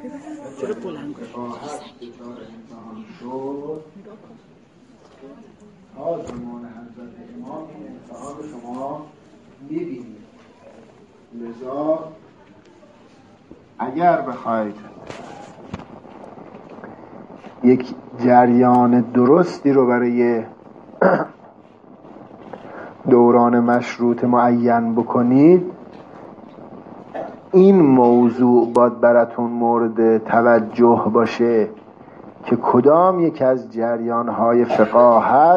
چرا بلند امتحان شد تا زمان حضرت امام این امتحان رو شما میبینید. لذا اگر بخواید یک جریان درستی رو برای دوران مشروط معین بکنید، این موضوع باید براتون مورد توجه باشه که کدام یک از جریان‌های فقاهت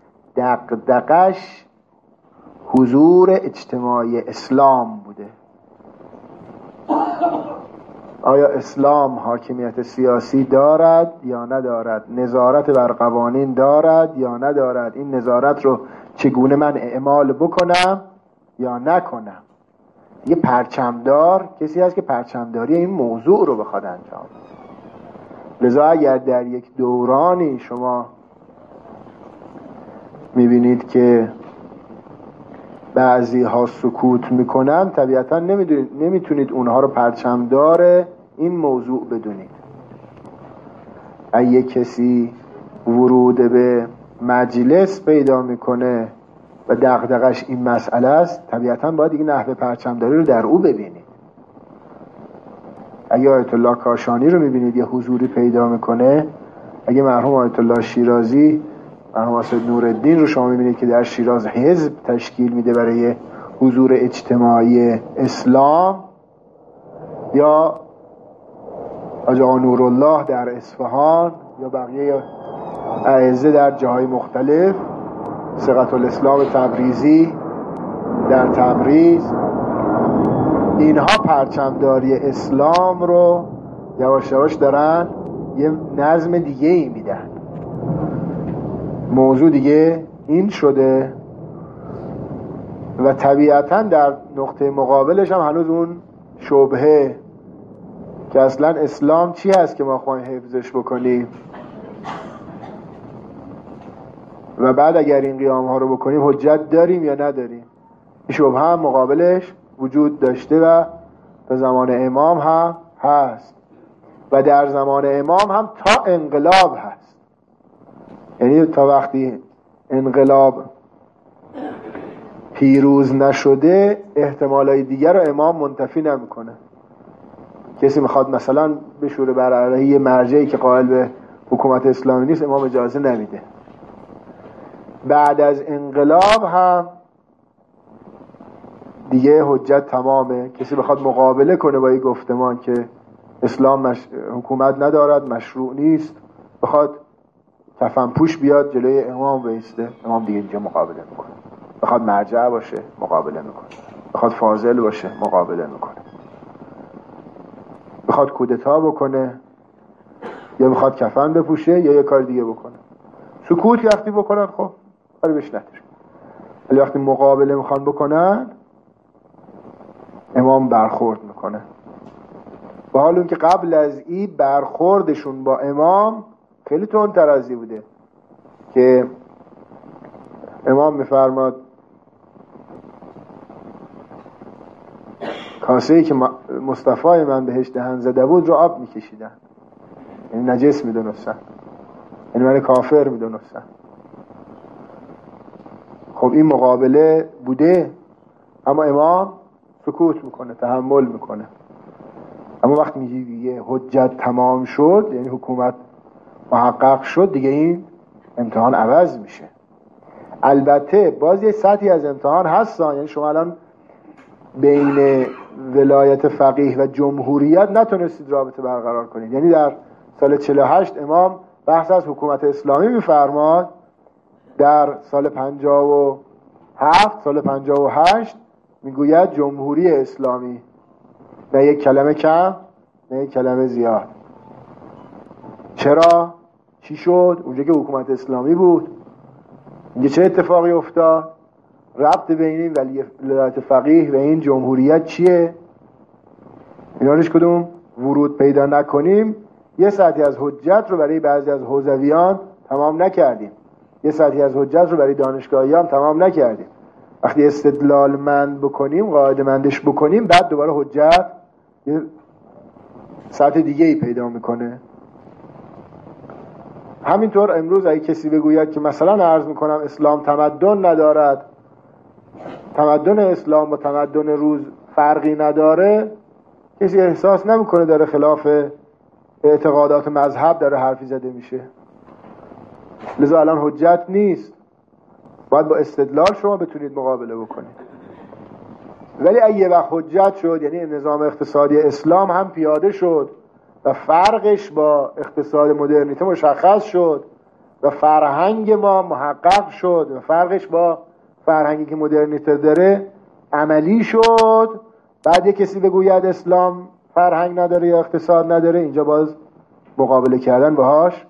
دغدغش حضور اجتماعی اسلام بوده. آیا اسلام حاکمیت سیاسی دارد یا ندارد؟ نظارت بر قوانین دارد یا ندارد؟ این نظارت رو چگونه من اعمال بکنم یا نکنم؟ یه پرچمدار کسی هست که پرچمداری این موضوع رو بخواد انجام بده. لذا اگر در یک دورانی شما میبینید که بعضی ها سکوت میکنن، طبیعتا نمیتونید اونها رو پرچمدار این موضوع بدونید. اگه کسی ورود به مجلس پیدا میکنه و دغدغش این مسئله است، طبیعتا باید دیگه نحوه پرچمداری رو در او ببینید. اگه آیت الله کاشانی رو میبینید یه حضوری پیدا میکنه، اگه مرحوم آیت الله شیرازی، مرحوم اسد نورالدین رو شما میبینید که در شیراز حزب تشکیل میده برای حضور اجتماعی اسلام، یا حاج آقا نورالله در اصفهان، یا بقیه اعزه در جاهای مختلف، ثقة الاسلام تبریزی در تبریز، اینها پرچمداری اسلام رو یواش یواش دارن یه نظم دیگه ای میدن. موضوع دیگه این شده و طبیعتا در نقطه مقابلش هم هنوز اون شبهه که اصلا اسلام چی هست که ما خواهیم حفظش بکنیم و بعد اگر این قیام ها رو بکنیم حجت داریم یا نداریم. این شبهه هم مقابلش وجود داشته و به زمان امام هم هست و در زمان امام هم تا انقلاب هست. یعنی تا وقتی انقلاب پیروز نشده احتمالای دیگر رو امام منتفی نمیکنه. کسی میخواد مثلا بشوره بر علیه مرجعی که قائل به حکومت اسلامی نیست، امام اجازه نمیده. بعد از انقلاب هم دیگه حجت تمامه. کسی بخواد مقابله کنه با این گفتمان که اسلام حکومت ندارد، مشروع نیست، بخواد کفن پوش بیاد جلوی امام بایسته، امام دیگه اینجا مقابله میکنه. بخواد مرجع باشه مقابله میکنه، بخواد فاضل باشه مقابله میکنه، بخواد کودتا بکنه یا بخواد کفن بپوشه یا یه کار دیگه بکنه. سکوت وقتی بکنن خب کاری بهش نداره، ولی وقتی مقابله میخوان بکنن امام برخورد میکنه. با حال اون که قبل از این برخوردشون با امام خیلی تندتر از این بوده که امام میفرماد کاسه‌ای که مصطفی من بهش دهن زده بود رو آب میکشیدن، یعنی نجس میدونستن، یعنی من کافر میدونستن. خب این مقابله بوده، اما امام سکوت میکنه، تحمل میکنه. اما وقتی میگه حجت تمام شد، یعنی حکومت محقق شد، دیگه این امتحان عوض میشه. البته باز یه سطحی از امتحان هستن، یعنی شما الان بین ولایت فقیه و جمهوریت نتونستید رابطه برقرار کنید. یعنی در سال 48 امام بحث از حکومت اسلامی میفرماد، در سال 57 سال 58 میگوید جمهوری اسلامی، نه یک کلمه کم نه یک کلمه زیاد. چرا؟ چی شد؟ اونجا که حکومت اسلامی بود اینجا چه اتفاقی افتاد؟ ربط بین این ولایت فقیه و این جمهوریت چیه؟ اینا روش کدوم ورود پیدا نکنیم یه سطحی از حجت رو برای بعضی از حوزویان تمام نکردیم، یه سطحی از حجت رو برای دانشگاهیان تمام نکردیم. وقتی استدلال مند بکنیم، قاعده مندش بکنیم، بعد دوباره حجت یه سطح دیگه ای پیدا میکنه. همینطور امروز اگه کسی بگوید که مثلا عرض میکنم اسلام تمدن ندارد، تمدن اسلام و تمدن روز فرقی نداره، کسی احساس نمیکنه داره خلاف اعتقادات مذهب داره حرفی زده میشه. لذا الان حجت نیست، باید با استدلال شما بتونید مقابله بکنید. ولی اگه یه وقت حجت شد، یعنی نظام اقتصادی اسلام هم پیاده شد و فرقش با اقتصاد مدرنیته مشخص شد و فرهنگ ما محقق شد و فرقش با فرهنگی که مدرنیته داره عملی شد، بعد یه کسی بگوید اسلام فرهنگ نداره یا اقتصاد نداره، اینجا باز مقابله کردن باهاش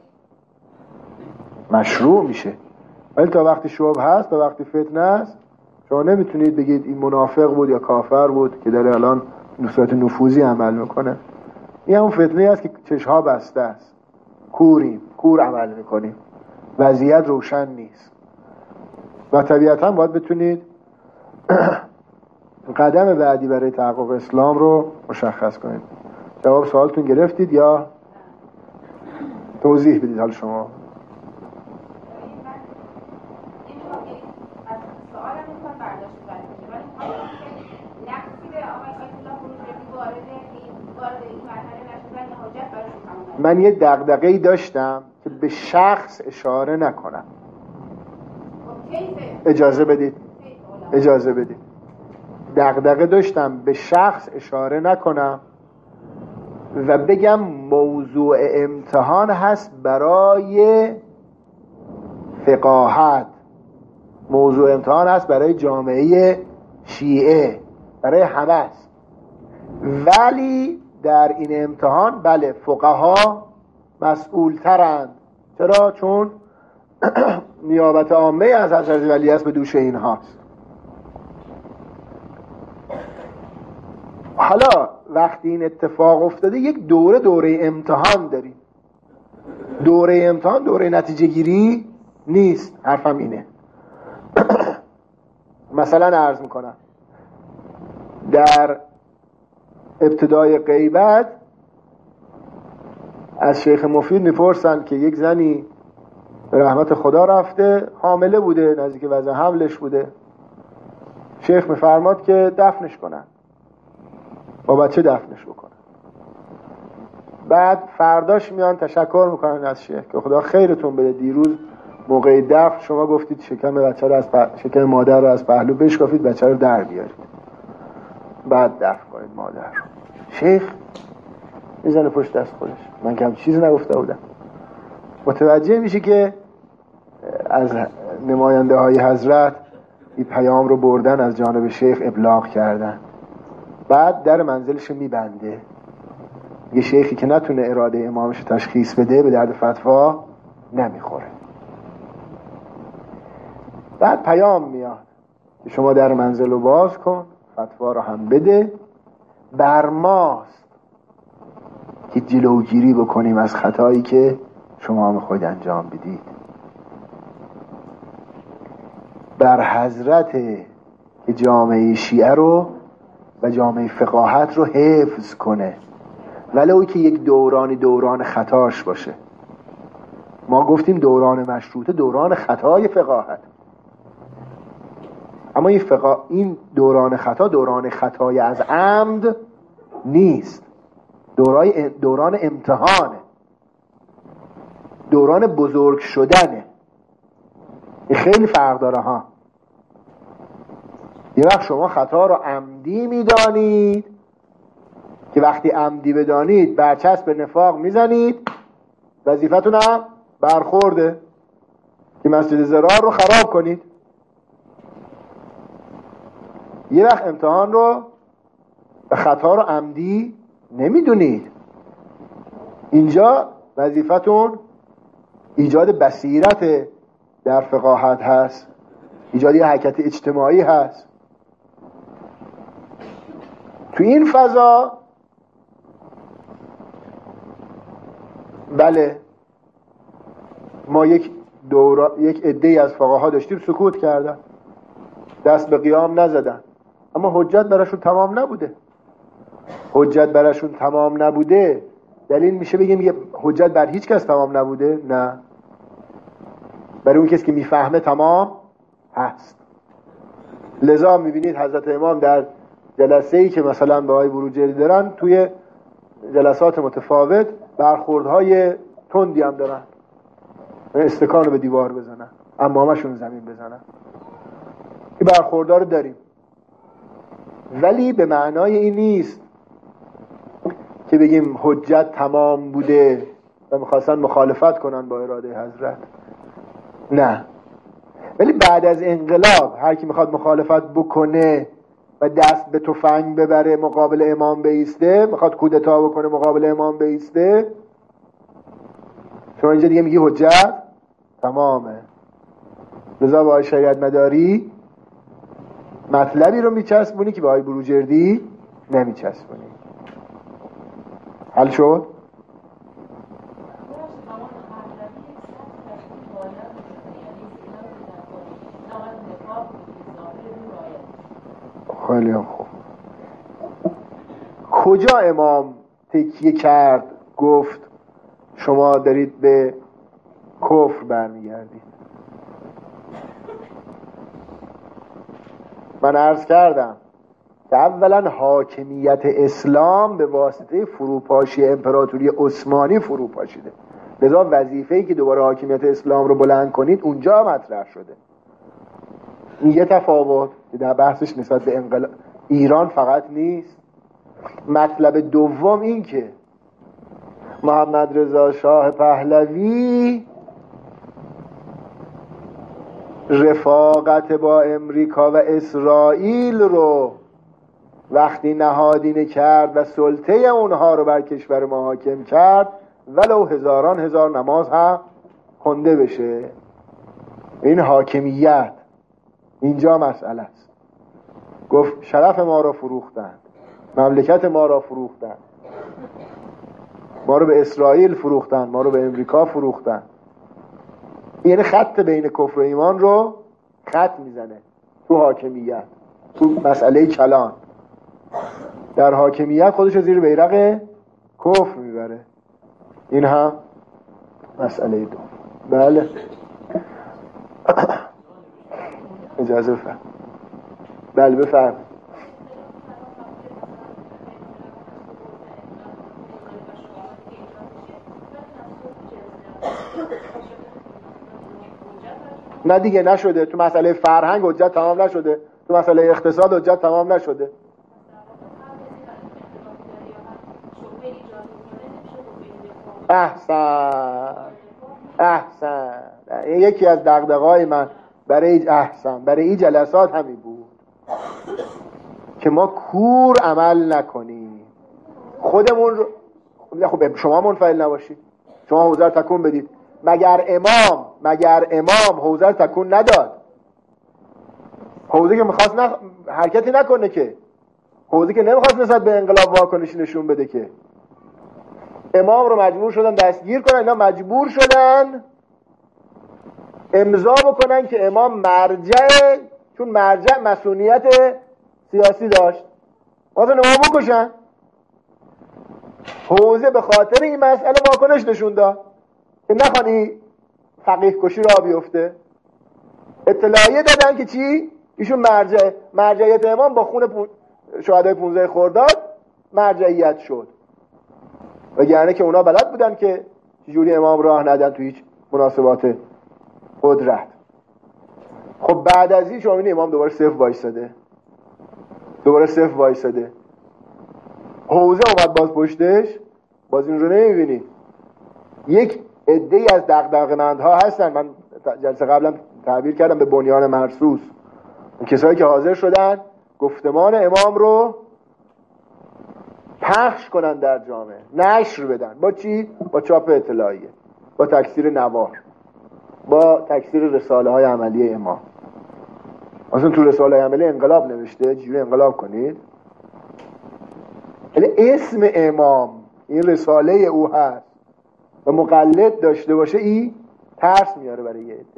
مشروع میشه. ولی تا وقتی شبه هست، تا وقتی فتنه است، شما نمیتونید بگید این منافق بود یا کافر بود که داره الان صورت نفوذی عمل میکنه. این همون فتنه است که چشها بسته است، کور عمل میکنیم، وضعیت روشن نیست و طبیعتا باید بتونید قدم بعدی برای تحقق اسلام رو مشخص کنید. جواب سوالتون گرفتید یا توضیح بدید حال شما؟ من یه دغدغه‌ای داشتم که به شخص اشاره نکنم. اجازه بدید. دغدغه داشتم به شخص اشاره نکنم و بگم موضوع امتحان هست برای فقاهت، موضوع امتحان هست برای جامعه شیعه، برای همه است. ولی در این امتحان بله فقها مسئول ترند. چرا؟ چون نیابت عامه از حضرت ولیعصر به دوش اینهاست. حالا وقتی این اتفاق افتاده یک دوره امتحان داریم. دوره امتحان دوره نتیجه گیری نیست. حرفم اینه. مثلا عرض میکنم در ابتدای غیبت از شیخ مفید میپرسند که یک زنی به رحمت خدا رفته، حامله بوده، نزدیک وضع حملش بوده. شیخ میفرماد که دفنش کنن، با بچه دفنش بکنن. بعد فرداش میان تشکر میکنن از شیخ که خدا خیرتون بده، دیروز موقع دفن شما گفتید شکم بچه رو از شکم مادر رو از پهلو بشکافید، بچه رو در بیارید، بعد دفن کنید مادر رو. شیخ میزنه پشت دست خودش، من که هم چیزی نگفته بودم. متوجه میشه که از نماینده های حضرت این پیام رو بردن از جانب شیخ ابلاغ کردن. بعد در منزلش میبنده. یه شیخی که نتونه اراده امامش تشخیص بده به درد فتوا نمیخوره. بعد پیام میاد که شما در منزل رو باز کن، فتوا رو هم بده، بر ماست که جلوگیری بکنیم از خطایی که شما هم خود انجام بدید. بر حضرت که جامعه شیعه رو و جامعه فقاهت رو حفظ کنه، ولو که یک دوران خطاش باشه. ما گفتیم دوران مشروطه دوران خطای فقاهت، اما این دوران خطا دوران خطای از عمد نیست، دوران امتحانه، دوران بزرگ شدنه. این خیلی فرق داره ها. یه وقت شما خطا رو عمدی میدانید که وقتی عمدی بدانید برچسب نفاق میزنید، وظیفتون هم برخورده که مسجد زرار رو خراب کنید. یه وقت امتحان رو خطا رو عمدی نمیدونید، اینجا وظیفتون ایجاد بصیرت در فقاهت هست، ایجاد یه حرکت اجتماعی هست. تو این فضا بله ما یک عده‌ای از فقاها داشتیم سکوت کردن، دست به قیام نزدن، اما حجت براشون تمام نبوده. دلیل میشه بگیم یه حجت بر هیچ کس تمام نبوده؟ نه، برای اون کسی که میفهمه تمام هست. لذا میبینید حضرت امام در جلسه‌ای که مثلا به آقای بروجردی دارن، توی جلسات متفاوت برخوردهای تندی هم دارن، استکان رو به دیوار بزنن، امامشون زمین بزنن. این برخوردها رو داریم، ولی به معنای این نیست که بگیم حجت تمام بوده و میخواستن مخالفت کنن با اراده حضرت. نه، ولی بعد از انقلاب هر کی میخواد مخالفت بکنه و دست به تفنگ ببره مقابل امام بیسته، میخواد کودتا بکنه مقابل امام بیسته، شما اینجا دیگه میگی حجت تمامه. لذا با شریعت مداری مطلبی رو میچسبونی که با آقای بروجردی نمیچسبونی. حل شد؟ خیلی خوب. کجا امام تکیه کرد گفت شما دارید به کفر برمیگردید؟ من عرض کردم که اولا حاکمیت اسلام به واسطه فروپاشی امپراتوری عثمانی فروپاشیده، لذا وظیفه‌ای که دوباره حاکمیت اسلام رو بلند کنید اونجا مطرح شده. این یه تفاوت که در بحثش نسبت به انقلاب ایران فقط نیست. مطلب دوم این که محمد رضا شاه پهلوی رفاقت با امریکا و اسرائیل رو وقتی نهادینه کرد و سلطه اونها رو بر کشور ما حاکم کرد، ولو هزاران هزار نماز هم خونده بشه. این حاکمیت اینجا مسئله است. گفت شرف ما را فروختند، مملکت ما را فروختند، ما رو به اسرائیل فروختند، ما رو به امریکا فروختند. یعنی خط بین کفر و ایمان رو خط میزنه تو حاکمیت، تو مسئله کلان. در حاکمیت خودش زیر بیرق کفر میبره. این هم مسئله دو. بله اجازه بفرم. بله بفرم. نه دیگه نشده. تو مسئله فرهنگ حجت تمام نشده، تو مسئله اقتصاد حجت تمام نشده. احسن. یکی از دغدغه‌های من برای این جلسات همین بود که ما کور عمل نکنیم، خودمون رو. خب شما منفعل نباشید، شما حوزه رو تکون بدید. مگر امام حوزه رو تکون نداد؟ حوزه که میخواست حرکتی نکنه، که حوزه که نمیخواست نسبت به انقلاب واکنشی نشون بده، که امام رو مجبور شدن دستگیر کنن. اینا مجبور شدن امضا بکنن که امام مرجع، چون مرجع مسئولیت سیاسی داشت، واسه امام بکشن. حوزه به خاطر این مسئله واکنش نشون داد که نخوانی فقیه کشی را بیفته. اطلاعیه دادن که چی؟ ایشون مرجعیت امام با خون شهدای 15 خرداد مرجعیت شد، وگرنه که اونا بلد بودن که چجوری امام راه ندن تو هیچ مناسبات قدرت. خب بعد از این شما امام دوباره صفر وایساده، حوزه اومد باز پشتش، باز این رو نمیبینی. یک عده‌ای از دغدغه‌مندها هستن، من جلسه قبلم تعبیر کردم به بنیان مرصوص، کسایی که حاضر شدن گفتمان امام رو پخش کنن در جامعه، نشر بدن. با چی؟ با چاپ اطلاعیه، با تکثیر نوار، با تکثیر رساله های عملی امام. اصلا تو رساله عملی انقلاب نوشته، چجوری انقلاب کنید. ولی اسم امام این رساله او هست و مقلد داشته باشه، این ترس میاره برای یه عده.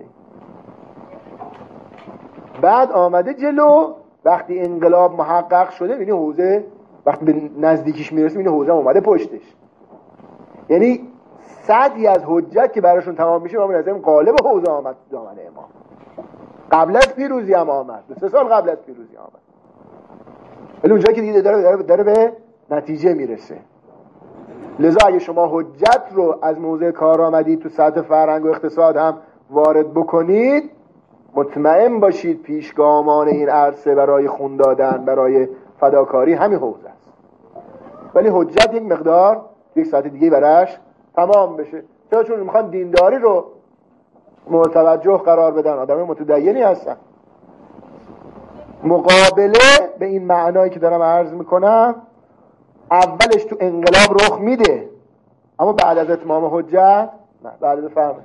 بعد آمده جلو، وقتی انقلاب محقق شده، ببینی حوزه وقتی به نزدیکیش میرسه، ببینی حوزه اومده پشتش. یعنی صدی از حجت که براشون تمام میشه ما بنظریم قالب حوزه آمد تو دامن امام. قبل از پیروزی هم آمد، 2-3 سال قبل از پیروزی آمد، ولی اونجایی که دیگه داره به نتیجه میرسه. لذا اگه شما حجت رو از موضع کارآمدی تو سطح فرهنگ و اقتصاد هم وارد بکنید، مطمئن باشید پیشگامان این عرصه برای خون دادن، برای فداکاری همین حوزه است. ولی حجت یک مقدار یک سطح دیگه براش تمام بشه. چون میخوان دینداری رو مورد توجه قرار بدن، آدم متدینی هستن. مقابله به این معنایی که دارم عرض میکنم اولش تو انقلاب رخ میده، اما بعد از اتمام حجت نه. بعد از فهم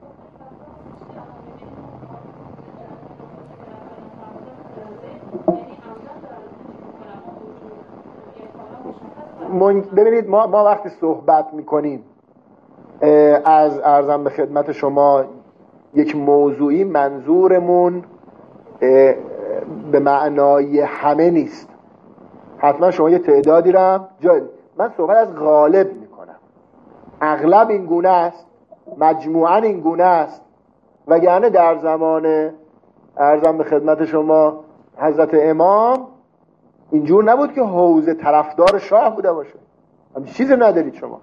ببینید ما وقتی صحبت میکنیم از ارزم به خدمت شما یک موضوعی، منظورمون به معنای همه نیست. حتما شما یه تعدادی رم جای من صحبت از غالب میکنم. اغلب این گونه است، مجموعاً این گونه است، وگرنه در زمان ارزم به خدمت شما حضرت امام اینجور نبود که حوزه طرفدار شاه بوده باشه. همین چیزی ندارید شما.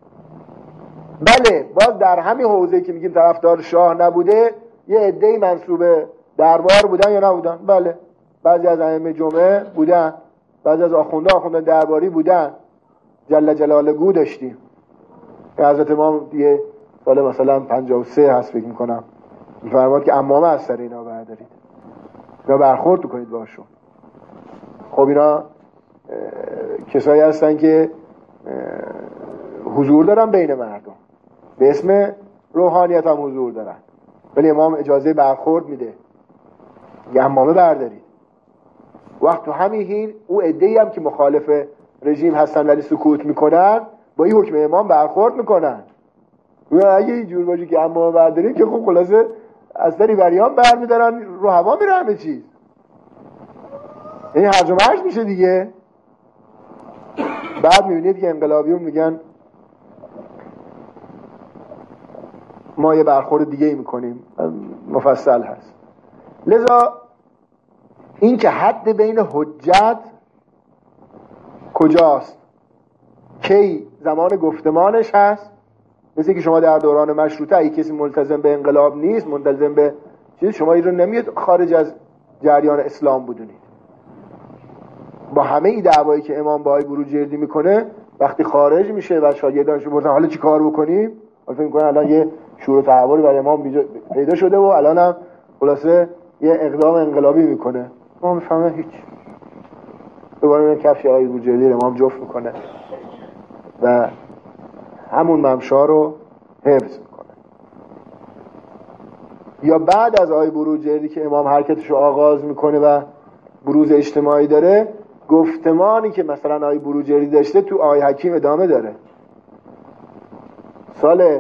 بله باز در همین حوزه‌ای که میگیم طرفدار شاه نبوده یه عده‌ای منسوب دربار بودن یا نبودن؟ بله، بعضی از ائمه جمعه بودن، بعضی از آخوندان درباری بودن. جل جلاله داشتیم که حضرت امام دیگه سال مثلا 53 هست فکر میکنم میفرماد که عمامه از سر اینا بردارید، اینا برخورد کنید باشون. خب اینا کسایی هستن که حضور دارن بین مردم، به اسم روحانیت هم حضور دارن، ولی امام اجازه برخورد میده، یه عمامه بردارید. وقت تو همین حین او عده‌ای هم که مخالف رژیم هستن ولی سکوت میکنن با این حکم امام برخورد میکنن. و اگه اینجور باشه که عمامه بردارید که خب خلاصه از دری بریان برمیدارن، رو هوا میره همه چیز، این هرج و مرج میشه دیگه. بعد میبینید که انقلابیون میگن ما یه برخورد دیگه ای میکنیم، مفصل هست. لذا این که حد بین حجت کجاست، کی زمان گفتمانش هست، مثل که شما در دوران مشروطه اگه کسی ملتزم به انقلاب نیست، ملتزم به چیز، شما این رو نمیاد خارج از جریان اسلام بدونید. با همه ای دعوایی که امام با آقای بروجردی میکنه، وقتی خارج میشه و شاگردانش میپرسن حالا چی کار بکنیم، حالا فکر میکنن الان یه شور و تحولی برای امام پیدا شده و الان هم خلاصه یه اقدام انقلابی میکنه. ما میفهمن هیچ، دوباره میرن کفش آقای بروجردی امام جفت میکنه و همون ممشا رو حفظ میکنه. یا بعد از آقای بروجردی که امام حرکتش رو آغاز میکنه و بروز اجتماعی داره، گفتمانی که مثلا آقای بروجردی داشته تو آقای حکیم ادامه داره. سال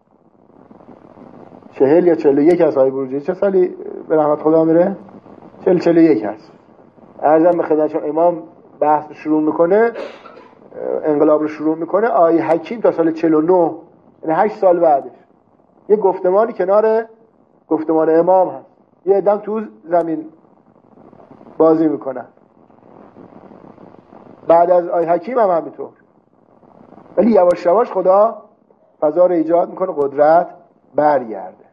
40 یا 41 از آقای بروجردی، چه سالی به رحمت خدا میره؟ 41 هست. عرضم به خدمتتون امام بحث شروع میکنه، انقلاب رو شروع میکنه، آقای حکیم تا سال 49 یعنی 8 سال بعدش یه گفتمانی کنار گفتمان امام هست، یه عدم تو زمین بازی میکنن. بعد از آقای حکیم هم همینطور. ولی یواش یواش خدا فضا رو ایجاد میکنه، قدرت برگرده.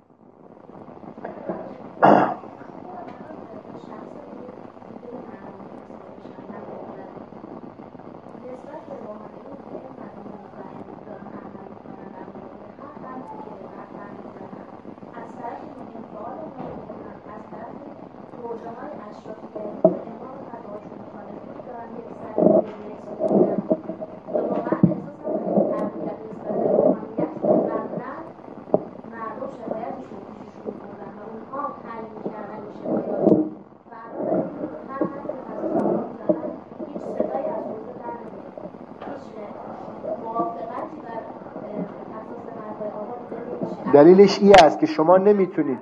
دلیلش این است که شما نمیتونید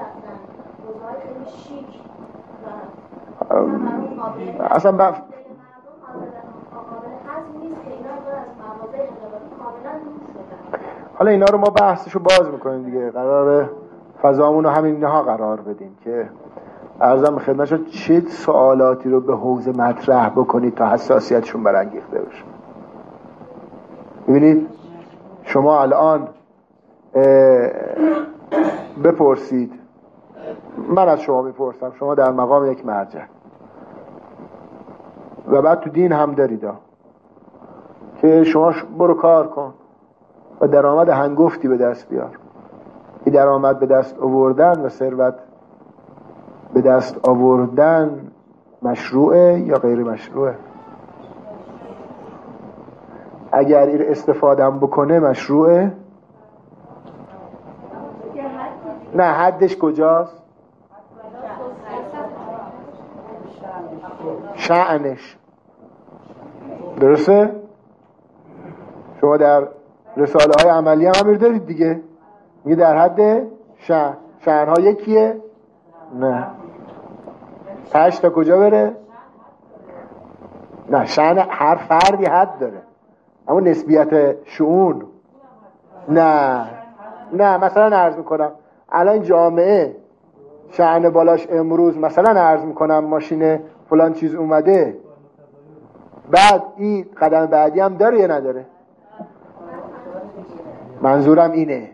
اصلا حالا اینا رو ما بحثشو باز میکنیم دیگه، قراره فضامون رو همین اینها قرار بدیم که عرضم به خدمتشون چه سوالاتی رو به حوزه مطرح بکنید تا حساسیتشون برانگیخته بشه. ببینید شما الان بپرسید، من از شما میپرسم، شما در مقام یک مرجع و بعد تو دین هم دارید که شما برو کار کن و درآمد هنگفتی به دست بیار. این درآمد به دست آوردن و ثروت به دست آوردن مشروعه یا غیر مشروعه؟ اگر این استفاده هم بکنه مشروعه؟ نه، حدش کجاست؟ شأنش. درسته؟ شما در رساله های عملی هم امیر دارید دیگه، میگه در حد شأن. شأن ها یکیه؟ نه. 8 تا کجا بره؟ نه، شأن هر فردی حد داره، اما نسبیت شؤون نه. مثلا عرض میکنم الان جامعه شأن بالاش امروز مثلا عرض میکنم ماشین فلان چیز اومده، بعد این قدم بعدی هم داره یا نداره؟ منظورم اینه.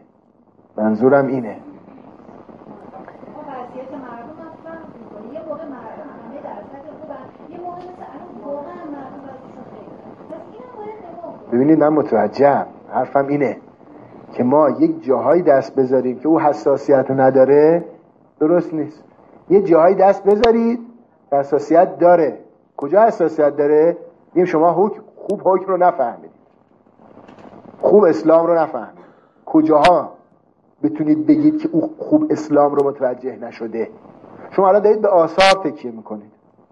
ببینید من متوجهم، حرفم اینه که ما یک جاهایی دست بذاریم که او حساسیت نداره، درست نیست. یه جاهایی دست بذارید که حساسیت داره. کجا حساسیت داره؟ بگیم شما خوب حکم رو نفهمید، خوب اسلام رو نفهمید. کجاها بتونید بگید که او خوب اسلام رو متوجه نشده؟ شما الان دارید به آثار تکیه میکنید.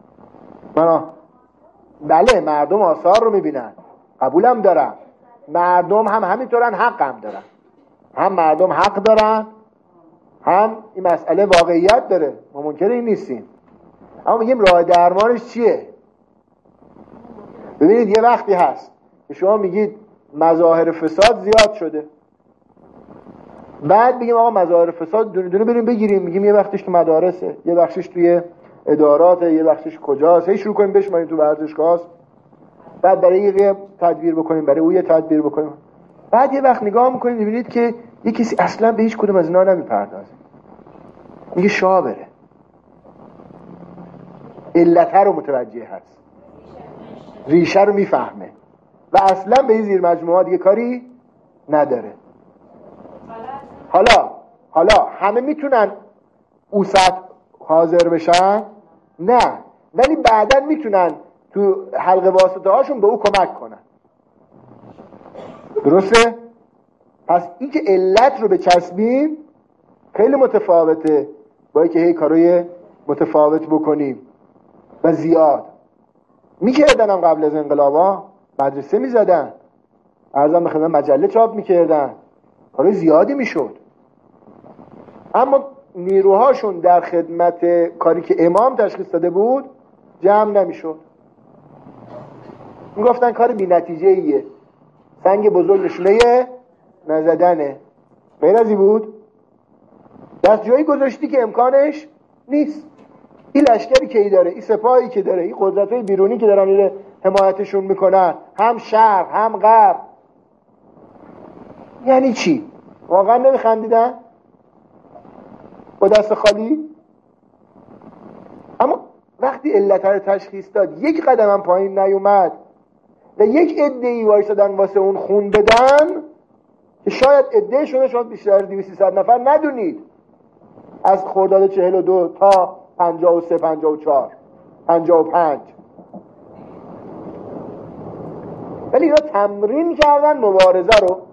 بله مردم آثار رو میبینن، قبولم دارم، مردم هم همینطورن، حق هم دارن، هم مردم حق دارن، هم این مسئله واقعیت داره، ما منکر این نیستیم. اما میگیم راه درمانش چیه؟ ببینید یه وقتی هست که شما میگید مظاهر فساد زیاد شده، بعد بگیم آقا مظاهر فساد دونه دونه بریم بگیریم، میگیم یه وقتش تو مدارسه، یه وقتش توی اداراته، یه وقتش کجاست، هی شروع کنیم بشماریم تو ورزشگاهست، بعد برای یه تدبیر بکنیم، برای اون یه تدبیر بکنیم، بعد یه وقت نگاه میکنید میبینید که یه کسی اصلا به هیچ کدوم از اینا نمیپردازه، میگه شاه بره، علت رو متوجه هست، ریشه رو میفهمه و اصلا به این زیر مجموعه دیگه کاری نداره. حالا همه میتونن او سطح حاضر بشن؟ نه، ولی بعداً میتونن تو حلقه واسطه هاشون به او کمک کنن. درسته؟ پس این که علت رو بچسبیم خیلی متفاوته با اینکه هی کارای متفاوت بکنیم و زیاد. میکردنم قبل از انقلابا مدرسه میزدن، عرضم به خدمت مجله چاپ میکردن، کارای زیادی میشد، اما نیروهاشون در خدمت کاری که امام تشخیص داده بود جمع نمیشد. میگفتن کار بی نتیجه ایه، سنگ بزرگ نشونه نزدنه، غیر از این بود. دست جایی گذاشتی که امکانش نیست. این لشکری که ای داره، این سپاهی که داره، این قدرت‌های بیرونی که دارن میره حمایتشون میکنن، هم شرق هم غرب، یعنی چی؟ واقعا نمیخندیدن با دست خالی؟ اما وقتی علت رو تشخیص داد، یک قدم هم پایین نیومد و یک عده‌ای وایسادن واسه اون خون بدن که شاید عده‌شون شما بیشتر از 200-300 نفر ندونید، از خرداد 42 تا 53 54 55، ولی اینا تمرین کردن مبارزه رو.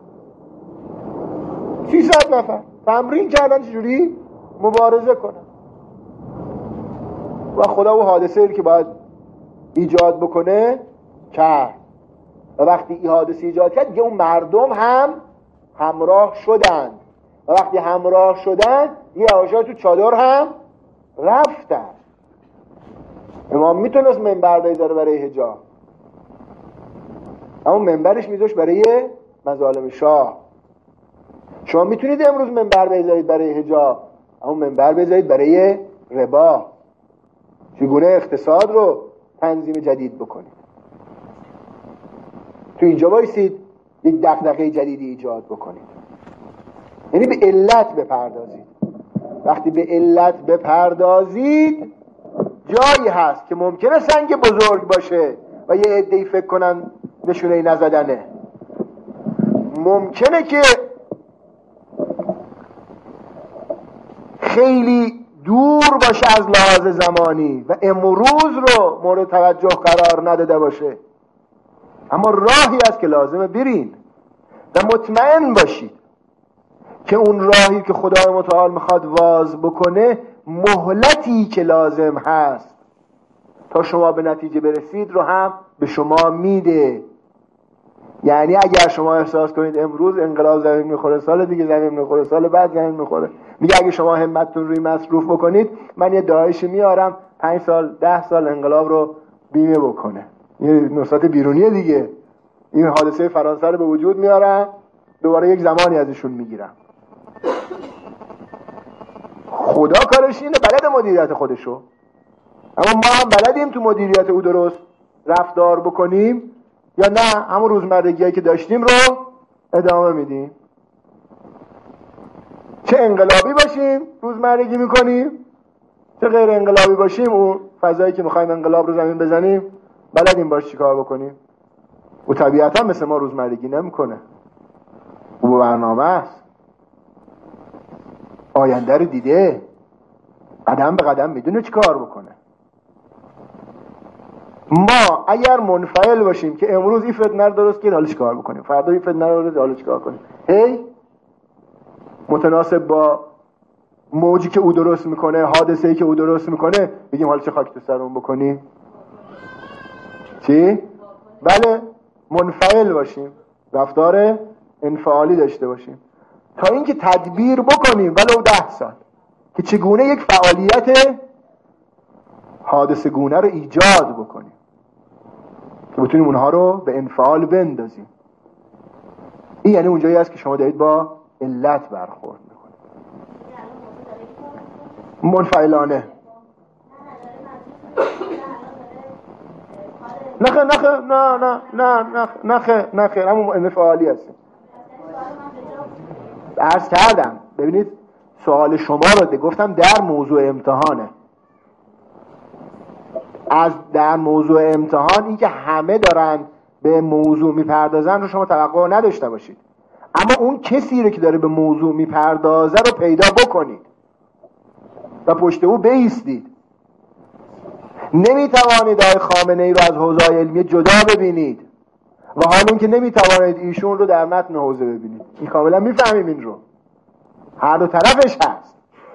300 نفر تمرین کردن چجوری مبارزه کنن و خدا و حادثه که باید ایجاد بکنه کرد و وقتی این حادثه ایجاد کرد دیگه اون مردم هم همراه شدن و وقتی همراه شدن یه آشای تو چادر هم رفتن. امام میتونست منبر بذاره برای حجاب، اما منبرش میذاشت برای مظالم شاه. شما میتونید امروز منبر بذارید برای حجاب، اما منبر بذارید برای ربا، چگونه اقتصاد رو تنظیم جدید بکنید. تو اینجا وایسید یک دغدغه جدیدی ایجاد بکنید، یعنی به علت بپردازید. وقتی به علت بپردازید جایی هست که ممکنه سنگ بزرگ باشه و یه عده‌ای فکر کنن نشونه نزدنه، ممکنه که خیلی دور باشه از لحاظ زمانی و امروز رو مورد توجه قرار نداده باشه، اما راهی است که لازمه برین و مطمئن باشید که اون راهی که خدای متعال میخواد واز بکنه مهلتی که لازم هست تا شما به نتیجه برسید رو هم به شما میده. یعنی اگر شما احساس کنید امروز انقلاب زمین میخوره، سال دیگه زمین میخوره، سال بعد زمین میخوره، میگه اگه شما همتتون روی مصروف بکنید من یه داعش میارم 5 سال 10 سال انقلاب رو بیمه بکنه. یه نصرت بیرونیه دیگه. این حادثه فرانسه رو به وجود میارم، دوباره یک زمانی ازشون میگیرم. خدا کارش اینه، بلد مدیریت خودشو، اما ما هم بلدیم تو مدیریت او درست رفتار بکنیم یا نه همون روزمرگی‌هایی که داشتیم رو ادامه میدیم. چه انقلابی باشیم روزمرگی میکنیم، چه غیر انقلابی باشیم اون فضایی که میخوایم انقلاب رو زمین بزنیم بلدیم باش چی کار بکنیم. و طبیعتا مثل ما روزمرگی نمیکنه، او برنامه است، آینده رو دیده، قدم به قدم میدونه چی کار بکنه. ما اگر منفعل باشیم که امروز این فتنه رو درست کنیم حالا چی کار بکنیم، فردا این فتنه رو حالا چی کار کنیم، هی متناسب با موجی که او درست میکنه، حادثه‌ای که او درست میکنه بگیم حالا چه خاک تو سرمون بکنیم. چی؟ بله، منفعل باشیم، رفتار انفعالی داشته باشیم تا اینکه تدبیر بکنیم ولو 10 سال که چگونه یک فعالیت حادثه گونه رو ایجاد بکنیم که بتونیم اونها رو به انفعال بندازیم. این یعنی اونجایی است که شما دارید با علت برخورد میکنید. منفعلانه نه همون انفعالی هستیم. عرض کردم ببینید سوال شما رو گفتم در موضوع امتحانه. از در موضوع امتحان این که همه دارن به موضوع میپردازن رو شما توقع نداشته باشید، اما اون کسی رو که داره به موضوع میپردازه رو پیدا بکنید و پشت او بایستید. نمیتوانید آقای خامنه‌ای رو از حوزه علمی جدا ببینید و حال اون که نمیتوانید ایشون رو در متن حوزه ببینید. این کاملا میفهمیم، این رو هر دو طرفش هست.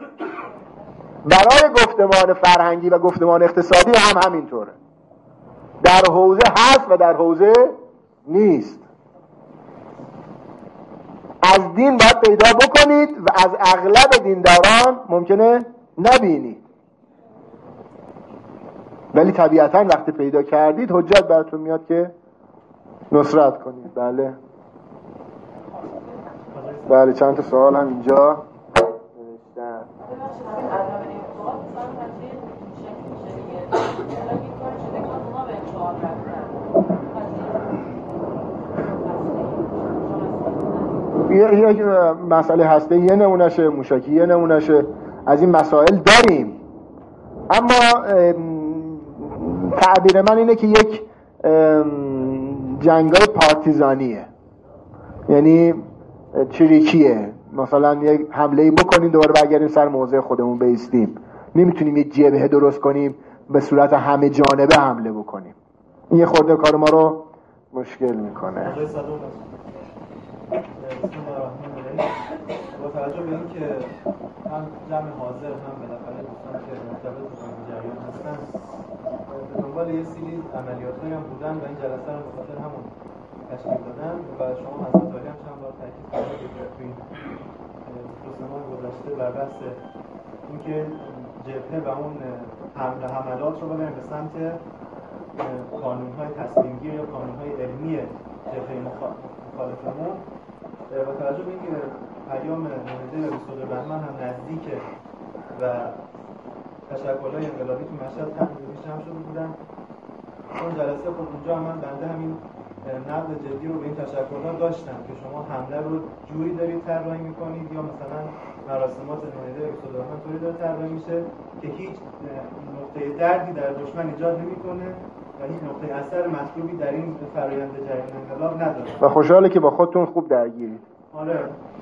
برای گفتمان فرهنگی و گفتمان اقتصادی هم همینطوره، در حوزه هست و در حوزه نیست. از دین باید پیدا بکنید و از اغلب دینداران ممکنه نبینید، ولی طبیعتا وقتی پیدا کردید حجت براتون میاد که نصرت کنید. بله چند تا سوال هم اینجا نوشتن. یک مسئله هسته یه نمونشه، موشکی یه نمونشه، از این مسائل داریم. اما تعبیر من اینه که یک جنگای پارتیزانیه، یعنی چریکیه. مثلا یک حمله‌ای بکنیم دوباره برگردیم سر موضع خودمون بایستیم. نمیتونیم یک جبهه درست کنیم به صورت همه جانبه حمله بکنیم. این یه خورده کار ما رو مشکل میکنه. با توجه به اینکه هم جمع حاضر هم بالاخره دوستان که مرتبط با این جریان هستن به دنبال یه سری عملیات‌هایی هم بودن و این جلسه رو به خاطر همون تشکیل دادن و شما حضرت عالی هم چند بار تاکید کردید که تو این روزنامه‌های گذشته بر بحث اینکه جبهه و اون حملات رو ببریم به سمت قانون‌های تصمیم‌گیری یا قانون‌های علمی جبهه مخالفمون. با توجه به اینکه ایام 19 و 22 بهمن هم نزدیکه و تشکل‌های انقلابی تو مشهد هم جمع شده بودن. اون جلسه خود اونجا هم من بنده همین نقد جدی رو به این تشکل‌ها داشتم که شما حمله رو جوری دارید طراحی می‌کنید یا مثلا مراسمات 19 و 22 بهمن طوری داره طراحی میشه که هیچ نقطه دردی در دشمن ایجاد نمی‌کنه و هیچ نقطه اثر مطلوبی در این فرآیند جریان انقلاب نداره. و خوشحاله که با خودتون خوب درگیرید. آره.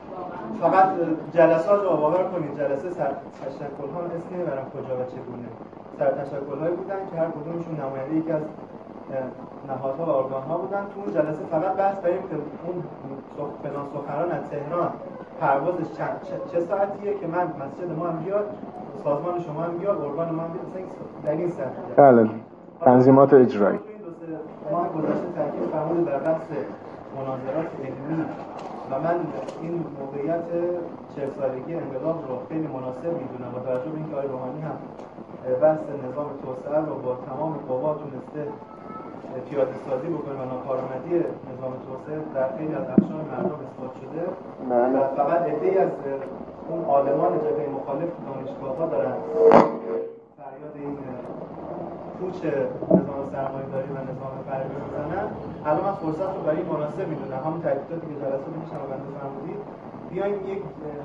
فقط جلسات رو باور کنید، جلسه سر تشکل‌ها اسم نمیبرم کجا و چگونه. سر تشکل‌هایی بودن که هر کدومشون نماینده یکی از نهادها و ارگان‌ها بودن. تو اون جلسه فقط بحث بریم که اون فلان سخنران از تهران پروازش چه ساعتیه که من مسجد ما هم بیاد، سازمان شما هم بیاد، ارگان ما هم بیاد، در این سطح. بله. تنظیمات اجرایی. ما گذشته تاکید فرمودید در بحث مناظرات علمی و من این موقعیت 40 سالگی انقلاب رو خیلی مناسب میدونم با توجه به اینکه آقای روحانی هم بحث نظام توسعه رو با تمام قوا تونسته پیاده سازی بکنه و ناکارآمدی نظام توسعه در خیلی از اقشار مردم اثبات شده و فقط عده‌ای از اون عالمان جبهه مخالف دانشگاه‌ها دارن فریاد این پوچ نظام سرمایه‌داری و نظام غربی میزنن. الان من فرصت رو برای مناسب میدونم، همون تحقیقاتی که جلسه میشن و بنده فرمودید بیایم یک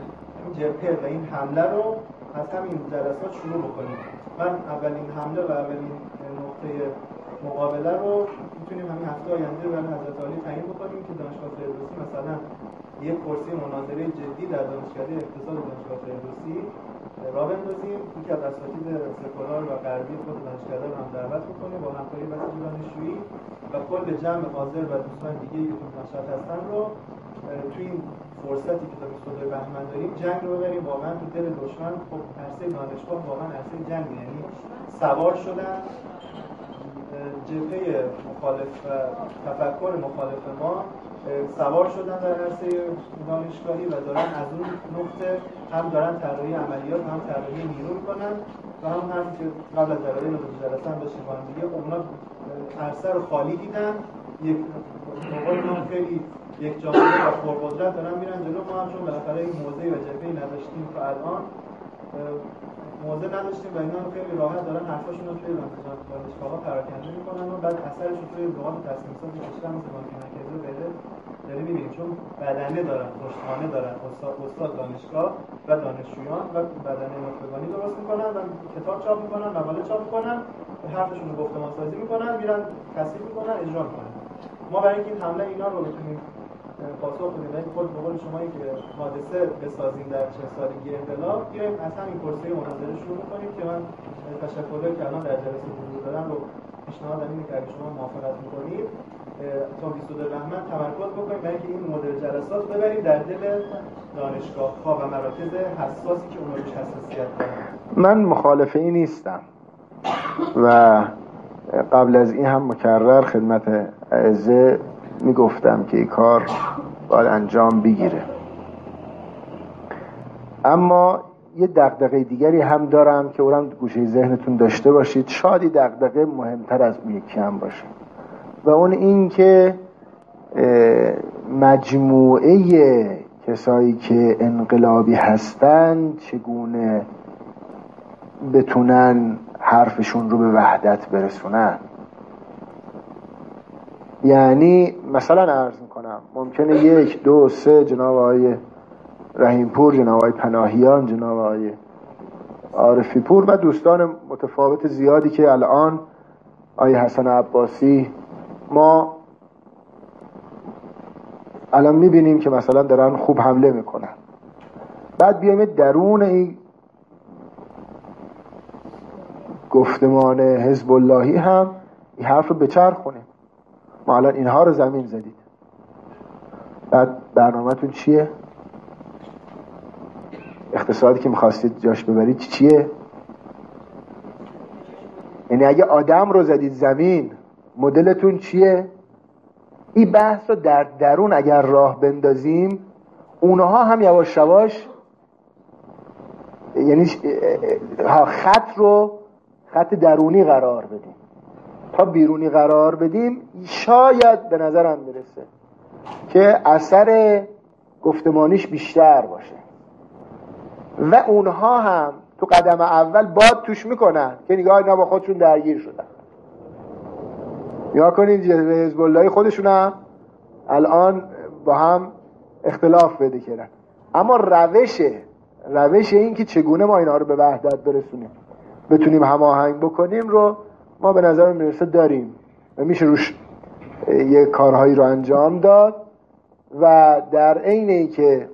جبهه و این حمله رو از همین جلسات شروع بکنیم. من اولین حمله و اولین نقطه مقابله رو میتونیم همین هفته آینده برای حضرت عالی تعیین بکنیم که دانشگاه فردوسی مثلا یک کرسی مناظره جدی در دانشکده اقتصاد دانشگاه فردوسی راه بندازیم. یکی از اساتید سکولار و غربی خود دانشکده رو هم دعوت بکنیم با همکاری بحث دانشجویی و کل جمع حاضر و دوستان دیگه‌ای که تو مشهد هستن رو توی این فرصتی که تا 22 بهمن داریم جنگ رو ببریم واقعا تو دل دشمن. خب عرصه دانشگاه واقعا عرصه جنگ، یعنی سوار شدن جبهه مخالف و تفکر مخالف ما سوار شدن در عرصه دانشگاهی و دارن از اون نقطه هم دارن طراحی عملیات هم طراحی نیرو میکنن و هم که قبل از جلسه هم داشتیم با هم دیگه اونا عرصه رو خالی دیدن، یک موقعی خیلی یک جامعه و پرقدرت دارن میرن جلو. ما هم چون بالاخره یک موضعی و جبهه‌ای نداشتیم تا الان موضع نداشتیم و اینا خیلی راحت دارن حرفاشون رو توی دانشگاه‌ها پراکنده میکنن و بعد اثرش رو توی لغات تصمیم‌سازی کشور مثل بانک مرکزی و غیره داریم می‌بینیم، چون بدنه دارن، پشتوانه دارن، استاد دانشگاه و دانشجویان و بدنه نخبگانی درست میکنن و کتاب چاپ میکنن، مقاله چاپ میکنن، حرفشون رو گفتمان‌سازی میکنن، میرن تصحیح میکنن، اجرا میکنن. ما برای اینکه این حمله اینا رو بتونیم پاسخ بدیم و خود به قول شما که حادثه بسازیم در 40 سالگی انقلاب، بیایم از همین کرسی مناظره شروع کنیم که من تشکری که الان در جلسه حضور دارم رو پیشنهاد اینه که اگه شما موافقت می‌کنید تا 22 بهمن تمرکز بکنیم برای اینکه این مدل جلسات رو ببریم در دل دانشگاه‌ها و مراکز حساسی که اونها روش حساسیت دارن. من مخالف این نیستم و قبل از این هم مکرر خدمت اعزه میگفتم که این کار باید انجام بگیره، اما یه دغدغه دیگری هم دارم که اونم گوشه ذهنتون داشته باشید، شاید این دغدغه مهمتر از اون یکی هم باشه و اون این که مجموعه کسایی که انقلابی هستن چگونه بتونن حرفشون رو به وحدت برسونن. یعنی مثلا عرض میکنم ممکنه 1 2 3 جناب آقای رحیم پور، جناب آقای پناهیان، جناب آقای عارفی پور و دوستان متفاوت زیادی که الان آقای حسن عباسی ما الان میبینیم که مثلا دارن خوب حمله میکنن، بعد بیایم درون این گفتمان حزب اللهی هم این حرف رو بچرخونیم. ما الان اینها رو زمین زدید، بعد برنامه‌تون چیه؟ اقتصادی که میخواستید جاش ببرید چیه؟ یعنی اگه آدم رو زدید زمین مدلتون چیه؟ این بحث رو در درون اگر راه بندازیم اونها هم یواش یواش یعنی خط درونی قرار بدیم تا بیرونی قرار بدیم، شاید به نظرم میرسه که اثر گفتمانیش بیشتر باشه و اونها هم تو قدم اول باد توش میکنن که نگاه اینا با خودشون درگیر شدن. نگاه کنید حزب الله خودشون هم الان با هم اختلاف پیدا کردن، اما روش این که چگونه ما اینا رو به وحدت برسونیم، بتونیم هماهنگ بکنیم رو ما به نظر میرسه داریم و میشه روش یه کارهایی رو انجام داد و در عین اینکه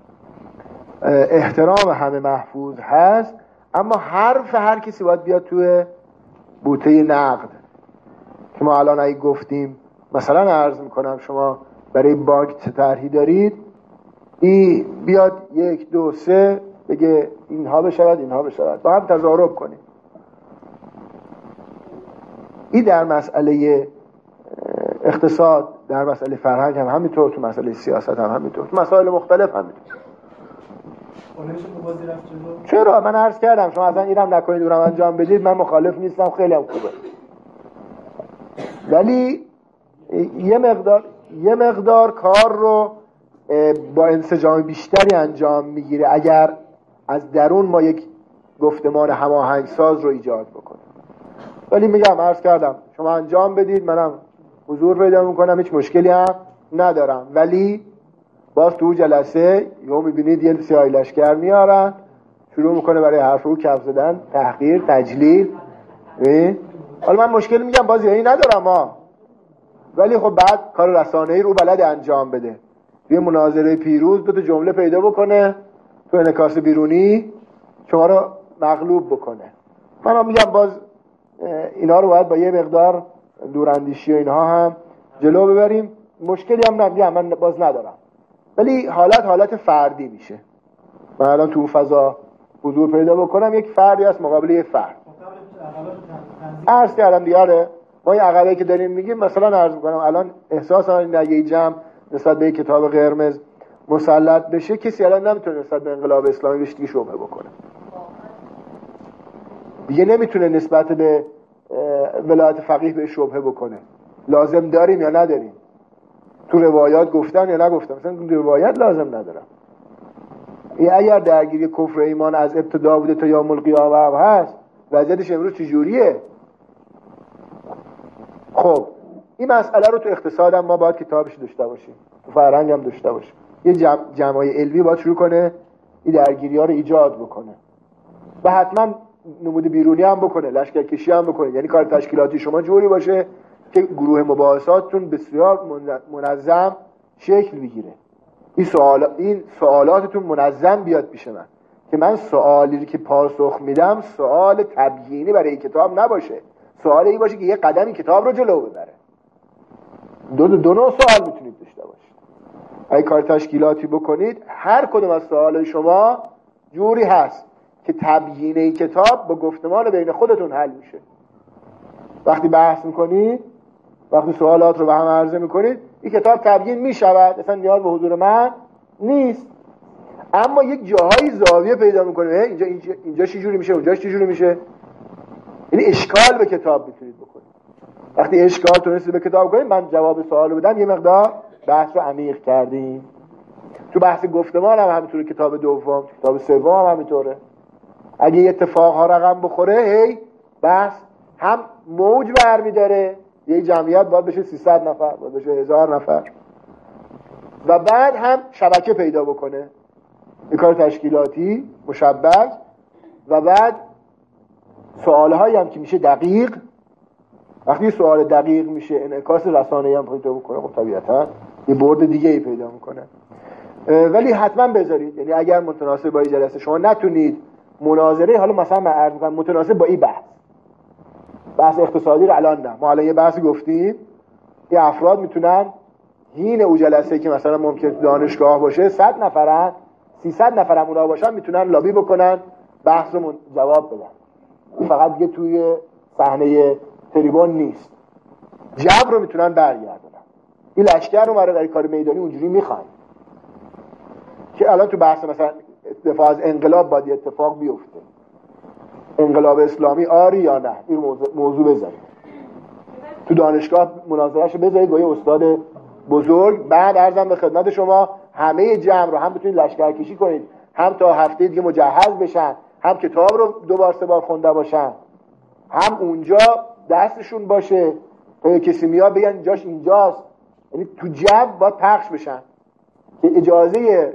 احترام همه محفوظ هست، اما حرف هر کسی باید بیاد توی بوته نقد که ما الان اگه گفتیم مثلا عرض میکنم شما برای بانک چه طرحی دارید، این بیاد 1 2 3 بگه اینها بشود اینها بشود، با هم تضارب کنیم. این در مسئله اقتصاد، در مسئله فرهنگ هم همینطور، تو مسئله سیاست هم همینطور، تو مسائل مختلف همینطور. چرا؟ من عرض کردم شما اصلا اینم نکنید اونم انجام بدید، من مخالف نیستم، خیلی هم خوبه، ولی یه مقدار کار رو با انسجام بیشتری انجام میگیره اگر از درون ما یک گفتمان هماهنگساز رو ایجاد بکنیم. ولی میگم عرض کردم شما انجام بدید، منم حضور پیدا میکنم، هیچ مشکلی هم ندارم، ولی باز تو جلسه یهو میبینید یه سیاهی لشکر میارن شروع میکنه برای حرف او کف زدن، تحقیر، تجلیل. حالا من مشکل میگم باز یعنی ندارم ولی خب بعد کار رسانه‌ای رو بلد انجام بده، توی مناظره پیروز 2 جمله پیدا بکنه، تو انعکاس بیرونی شما رو مغلوب بکنه. من میگم باز اینا رو باید با یه مقدار دوراندیشی و اینها هم جلو ببریم. مشکلی هم نمیگم من باز ندارم، ولی حالت فردی میشه. من الان تو فضا حضور پیدا بکنم، یک فردی هست مقابل یک فرد. عرض کردم دیاره ما یه عقبه که داریم میگیم، مثلا عرض میکنم الان احساس من اگه جمع نسبت به کتاب قرمز مسلط بشه، کسی الان نمیتونه نسبت به انقلاب اسلامی بهش دیگه شبهه بکنه، دیگه نمیتونه نسبت به ولایت فقیه به شبهه بکنه. لازم داریم یا نداریم؟ تو روایات گفتن یا نگفتن؟ مثلا تو روایت لازم ندارم. اگر درگیری کفر ایمان از ابتدا بوده تا یوم القیامه هم هست، وضعیتش امروز چجوریه؟ خب این مسئله رو تو اقتصاد هم ما باید کتابش داشته باشیم، تو فرهنگ هم داشته باشیم. یه جمعای علمی باید شروع کنه این درگیری ها رو ایجاد بکنه و حتما نمود بیرونی هم بکنه، لشکرکشی هم بکنه، یعنی کار تشکیلاتی شما جوری باشه که گروه مباحثاتتون بسیار منظم شکل بگیره. این سوالاتتون منظم بیاد پیش من که من سوالی که پاسخ میدم سوال تبیینی برای این کتاب نباشه، سوال این باشه که یه قدمی کتاب رو جلو ببره. دو نوع سوال میتونید داشته باشید. اگه کار تشکیلاتی بکنید هر کدوم از سوالای شما جوری هست که تبیین این کتاب با گفتمان بین خودتون حل میشه. وقتی بحث میکنید، وقتی سوالات رو به هم عرضه میکنید، این کتاب تبیین میشود، اصلا نیاز به حضور من نیست. اما یک جاهای زاویه پیدا میکنه، اینجا چه جوری میشه، اونجا چه جوری میشه، یعنی اشکال به کتاب میتونید بکنید. وقتی اشکال تونستید به کتاب کنید، من جواب سوال رو بدم، یه مقدار بحث رو عمیق کردیم. تو بحث گفتمان هم همینطوره، کتاب دوم، کتاب سوم هم همینطوره. اگه یه اتفاقها رقم بخوره، بحث هم موج برمیداره، یه جمعیت باید بشه 300 نفر، باید بشه 1000 نفر، و بعد هم شبکه پیدا بکنه، یه کار تشکیلاتی مشبک، و بعد سوالهایی هم که میشه دقیق. وقتی سوال دقیق میشه، انعکاس رسانه‌ای هم پیدا بکنه، خب طبیعتا یه برد دیگه ای پیدا میکنه. ولی حتما بذارید، یعنی اگر متناسب با این جلسه شما نتونید مناظره، حالا مثلا من عرض میکنم متناسب با این بحث اقتصادی رو الان نه، ما الان یه بحثی گفتیم، یه افراد میتونن هین او جلسه که مثلا ممکن دانشگاه باشه 100 نفرن، 300 نفرم اونا باشن، میتونن لابی بکنن، بحث رو جواب بدن. این فقط دیگه توی صحنه تریبون نیست، جبر رو میتونن برگردونن. این لشکر رو برای کار میدانی اونجوری میخواین که الان تو بحث مثلا دفاع از انقلاب باید اتفاق بیفته، انقلاب اسلامی آری یا نه، این موضوع بذارید تو دانشگاه مناظرهشو بذارید با یه استاد بزرگ. بعد عرضم به خدمت شما همه جمع رو هم بتونید لشکرکشی کنید، هم تا هفته دیگه مجهز بشن، هم کتاب رو 2 بار 3 بار خونده باشن، هم اونجا دستشون باشه تا کسی میاد بگن جاش اینجاست. یعنی تو جمع باید پخش بشن که اجازه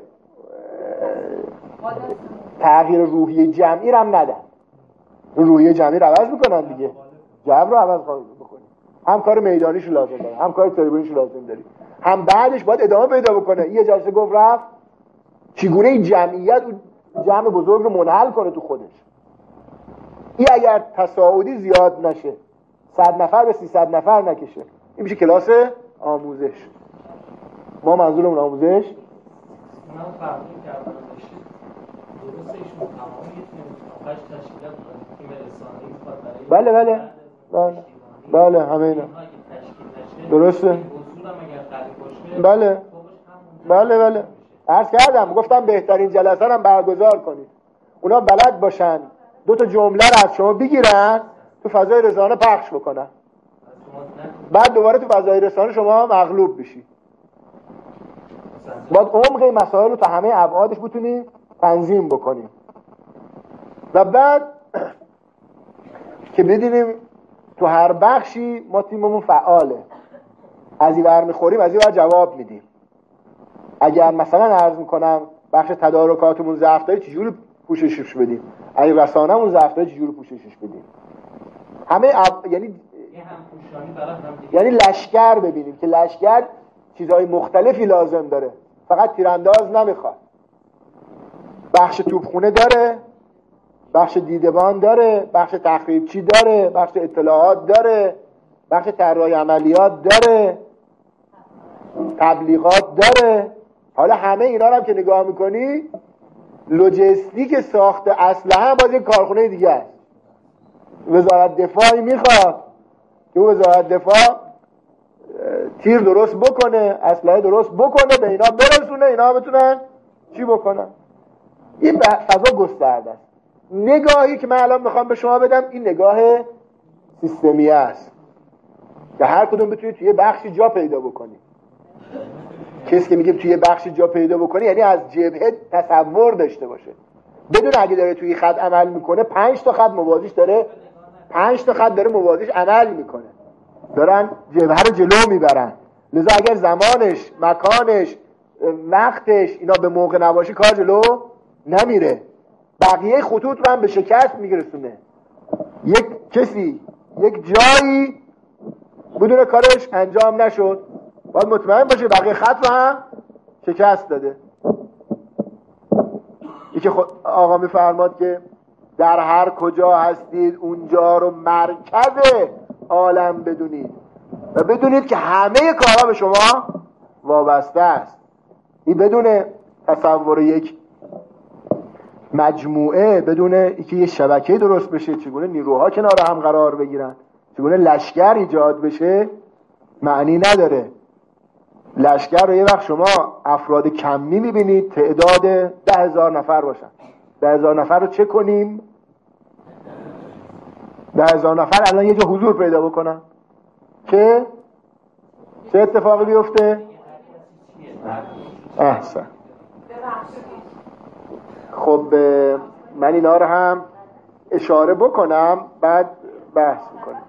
تغییر روحیه جمعی رو هم ندن. روحیه جمعی رو عوض میکنن دیگه، جمع رو عوض بکنید. هم کار میدانیش رو لازم داره، هم کار تریبونیش رو لازم داری، هم بعدش باید ادامه پیدا بکنه. یه جلسه گفت رفت چگونه این جمعیت جمع بزرگ رو منحل کنه تو خودش. این اگر تصاعدی زیاد نشه، 100 نفر به 300 نفر نکشه، این میشه کلاس آموزش. ما منظورمون آموزش من فرض کردم درسته ایشون تمامی آخرش تشکیلات تیم رسانه‌ای میخواد برای بله همه اینا درسته. بله عرض کردم گفتم بهترین جلسه هم برگزار کنید، اونا بلد باشن 2 تا جمله رو از شما بگیرن تو فضای رسانه پخش بکنن، بعد دوباره تو فضای رسانه شما مغلوب بشی. باید عمق مسائل رو تا همه ابعادش بتونیم تنظیم بکنیم و بعد که بدونیم تو هر بخشی ما تیممون فعاله، از این ور میخوریم از این ور جواب میدیم. اگر مثلا عرض میکنم بخش تدارکاتمون ضعف داره چجوری پوششش بدیم، اگه رسانه‌مون ضعف داره چجوری پوششش بدیم. یعنی لشکر ببینیم که لشکر چیزهای مختلفی لازم داره، فقط تیرانداز نمیخواد. بخش توپخونه داره، بخش دیدبان داره، بخش تخریبچی داره، بخش اطلاعات داره، بخش طراحی عملیات داره، تبلیغات داره. حالا همه اینا رو هم که نگاه میکنی لوجستیک ساخت اسلحه باز یک کارخونه دیگه است. وزارت دفاعی میخواد که وزارت دفاع تیر درست بکنه، اسلحه درست بکنه، به اینا برسونه، اینا بتونن چی بکنن. این فضا گسترده است. نگاهی که من الان میخوام به شما بدم این نگاه سیستمی است که هر کدوم بتونید توی بخشی جا پیدا بکنی. کسی که میگه توی بخشی جا پیدا بکنی یعنی از جبهه تصور داشته باشه، بدون اگه داره توی خط عمل میکنه 5 تا خط موازیش داره، 5 تا خط داره موازیش عمل میکنه، دارن جبهه رو جلو میبرن. لذا اگر زمانش، مکانش، وقتش اینا به موقع نباشه کار جلو نمیره، بقیه خطوط رو هم به شکست میرسونه. یک کسی یک جایی بدون کارش انجام نشد باید مطمئن باشه بقیه خط رو هم شکست داده. یکی آقا میفرماد که در هر کجا هستید اونجا رو مرکز عالم بدونید و بدونید که همه کارها به شما وابسته است. این بدون تصور یک مجموعه، بدون اینکه یه شبکه درست بشه، چگونه نیروها کنار هم قرار بگیرن، چگونه لشکر ایجاد بشه، معنی نداره. لشکر رو یه وقت شما افراد کمی میبینید تعداد 10,000 نفر باشن. 10,000 نفر رو چه کنیم؟ 10,000 نفر الان یه جا حضور پیدا بکنن که چه اتفاقی بیفته؟ احسن. خب من اینا رو هم اشاره بکنم بعد بحث میکنم.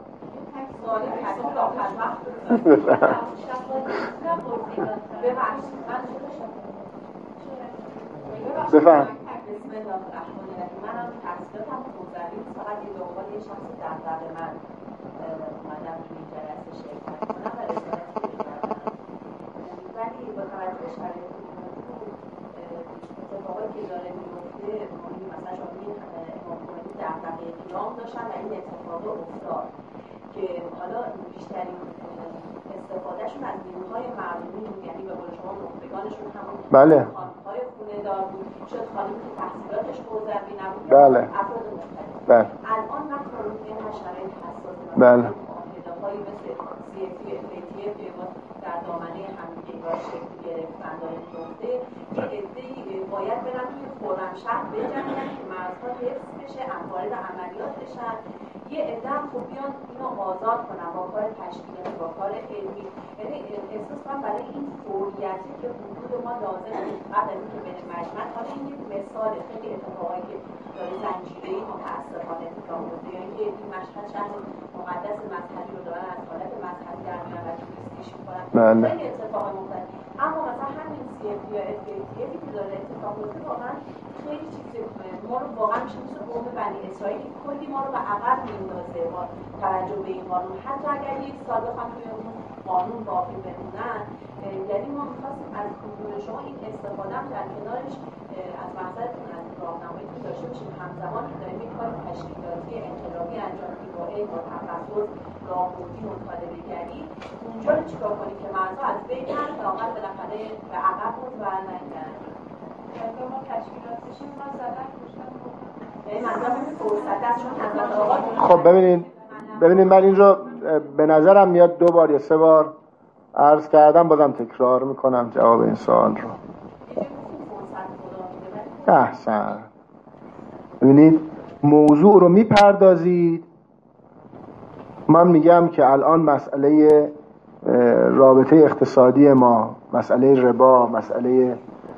بفهم. بسم الله الرحمن الرحیم. من هم تحصیلاتم حوزوی فقط یه دنبال یه شخص دغدغه من اومدم توی این جلسه شرکت کنم و رسالتی بگردم، ولی با توجه به شرایط اتفاقایی که داره میفته، مثلا شما این امام خمینی دغدغه قیام داشتن و این اتفاق افتاد که حالا بیشترین استفادهشون از نیروهای مردمی، یعنی به قول شما نخبگانشون همون خانم‌های خونه دار بود، شد خانمی که تحصیلاتش حوزوی نبود، افراد مختلف. الان وقت رو این شرایط حساس معاهده‌هایی مثل CFTF که ما در دامنه همدیگه انگار شکل گرفتن داره میفته، یه عده‌ای باید برن توی خرمشهر بجنگن که مرزها حفظ بشه، وارد عملیات بشن. یه عده هم خب بیان اینو آزاد کنن با کار تشکیلاتی، با کار علمی. یعنی احساس کنم برای این فوریتی که حدود ما لازمه قبل از اینکه بره مجمع، حالا این یک مثال خیلی اتفاقایی که داره زنجیره‌ای متأسفانه اتفاق میفته، یعنی که این مشهد شهر مقدس مذهبی رو دارن از حالت مذهبی در میارن و توریستیش میکنن، خیلی اتفاق مختلف. اما مثلا همین CFT یا FATF که داره اتفاق میفته واقعا خیلی چیز ما رو واقعا میشه مثل قوم بنی اسرائیل که کلی ما رو به عقب میندازه با توجه به این قانون. حتی اگر یک سال بخوام توی اون قانون باقی بمونن، یعنی ما می‌خواستیم از حضور شما این استفاده هم در کنارش از محضرتون از راهنماییتون داشته باشیم، همزمان که داریم یک کار تشکیلاتی انقلابی انجام میدیم با علم و تخصص راهبردی مطالعه‌گری، اونجا رو چیکار کنیم که مرزها از بین نره تا آخر بالاخره به عقب برنگردن. اگه ما تشکیلات بشیم ما زدن کشتن خب ببینید من این رو به نظرم میاد 2 بار یا 3 بار عرض کردم، بازم تکرار میکنم جواب این سوال رو. احسن. ببینید موضوع رو میپردازید. من میگم که الان مسئله رابطه اقتصادی ما، مسئله ربا، مسئله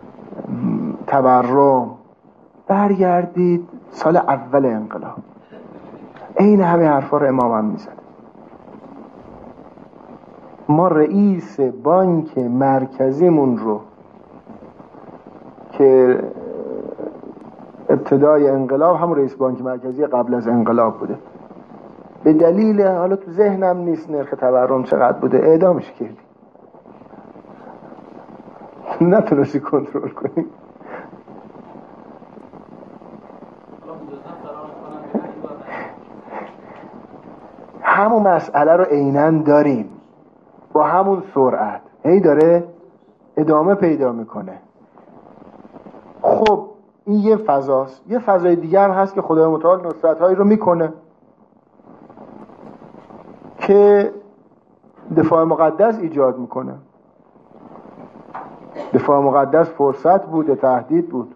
تورم، برگردید سال اول انقلاب، این همه حرفا رو امام هم میزد. ما رئیس بانک مرکزیمون رو که ابتدای انقلاب هم رئیس بانک مرکزی قبل از انقلاب بوده، به دلیل حالا تو ذهنم نیست نرخ تورم چقدر بوده، اعدامش کردی، نتونستی کنترل کنی. همون مسئله رو عیناً داریم با همون سرعت، هی داره ادامه پیدا میکنه. خب این یه فضاست. یه فضای دیگه هم هست که خدای متعال نصرت‌هایی رو میکنه که دفاع مقدس ایجاد میکنه. دفاع مقدس فرصت بود، تهدید بود.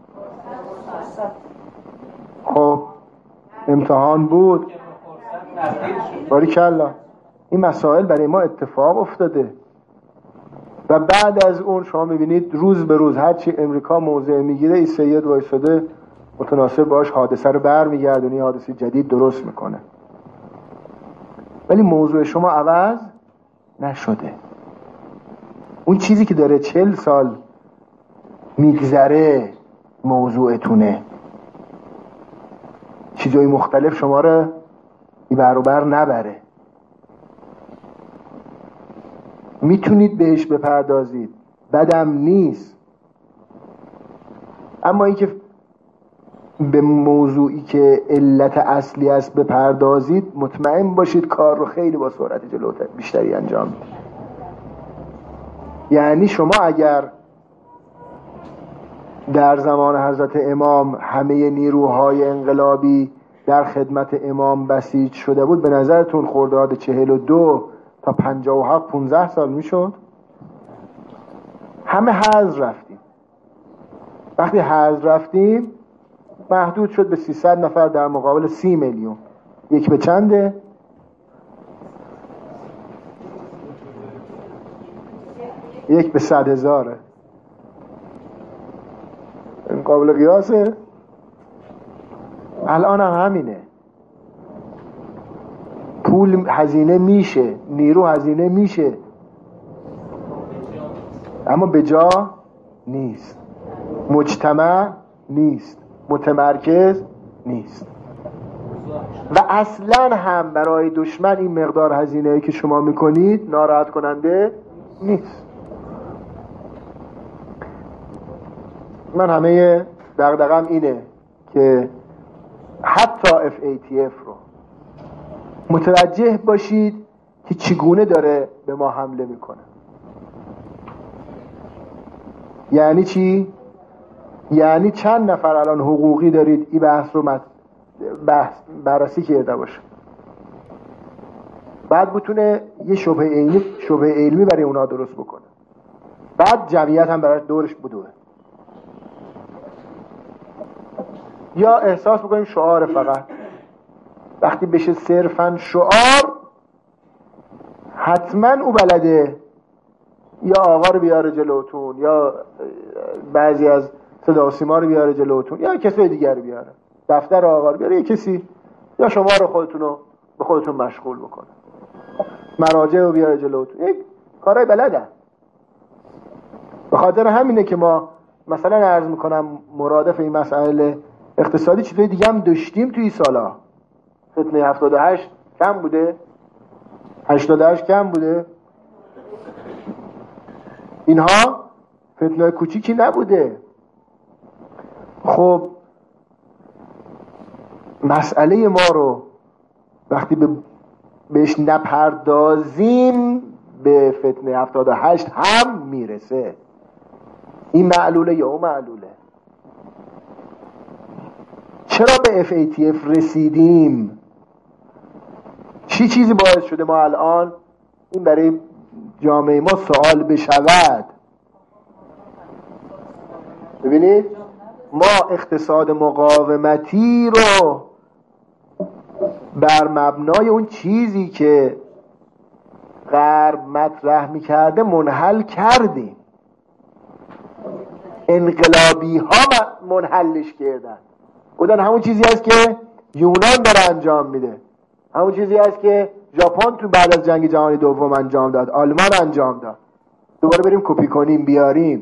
خب امتحان بود. باریکلا. این مسائل برای ما اتفاق افتاده و بعد از اون شما میبینید روز به روز هرچی امریکا موضع میگیره، این سید وایساده متناسب باش حادثه رو برمیگردونی، حادثه جدید درست میکنه. ولی موضوع شما عوض نشده. اون چیزی که داره 40 سال میگذره موضوعتونه، چیزای مختلف شما رو بر و بر نبره. میتونید بهش بپردازید، بدم نیست، اما اینکه به موضوعی که علت اصلی است بپردازید، مطمئن باشید کار رو خیلی با سرعت جلوتر بیشتری انجام میدید. یعنی شما اگر در زمان حضرت امام همه نیروهای انقلابی در خدمت امام بسیج شده بود، به نظرتون خرداد 42 تا 57 15 سال میشد؟ همه حضر رفتیم. وقتی حضر رفتیم محدود شد به 300 نفر در مقابل 30 میلیون. یک به چنده؟ یک به 100,000. این قابل قیاسه؟ الان هم همینه. پول هزینه میشه، نیرو هزینه میشه، اما به جا نیست، مجتمع نیست، متمرکز نیست. و اصلا هم برای دشمن این مقدار هزینه‌ای که شما میکنید ناراحت کننده نیست. من همه دغدغه‌م اینه که حتی FATF رو متوجه باشید که چگونه داره به ما حمله میکنه. یعنی چی؟ یعنی چند نفر الان حقوقی دارید این بحث رو بررسی کرده باشه؟ بعد بتونه یه شبهه علمی برای اونا درست بکنه، بعد جمعیت هم برای دورش بدوه. یا احساس بکنیم شعار، فقط وقتی بشه صرفاً شعار حتما او بلده یا آقا رو بیاره جلوتون یا بعضی از صدا و سیما رو بیاره جلوتون یا کسی دیگر رو بیاره، دفتر آقا رو بیاره، یا کسی، یا شما رو خودتون به خودتون مشغول بکنه، مراجع رو بیاره جلوتون، یک کارهای بلدن. به خاطر همینه که ما مثلا عرض میکنم مرادف این مسئله اقتصادی چیزای دیگه هم داشتیم توی سالا. فتنه 78 کم بوده، 88 کم بوده، اینها فتنه کوچیکی نبوده. خب مسئله ما رو وقتی بهش نپردازیم به فتنه 78 هم میرسه. این معلوله یا اون معلوله. چرا به FATF رسیدیم؟ چی چیزی باعث شده ما الان این برای جامعه ما سوال بشود؟ ببینید ما اقتصاد مقاومتی رو بر مبنای اون چیزی که غرب مطرح میکرده منحل کردیم. انقلابی ها منحلش کردن، بودن همون چیزی هست که یونان داره انجام میده، همون چیزی هست که ژاپن تو بعد از جنگ جهانی دوم انجام داد، آلمان انجام داد. دوباره بریم کپی کنیم بیاریم.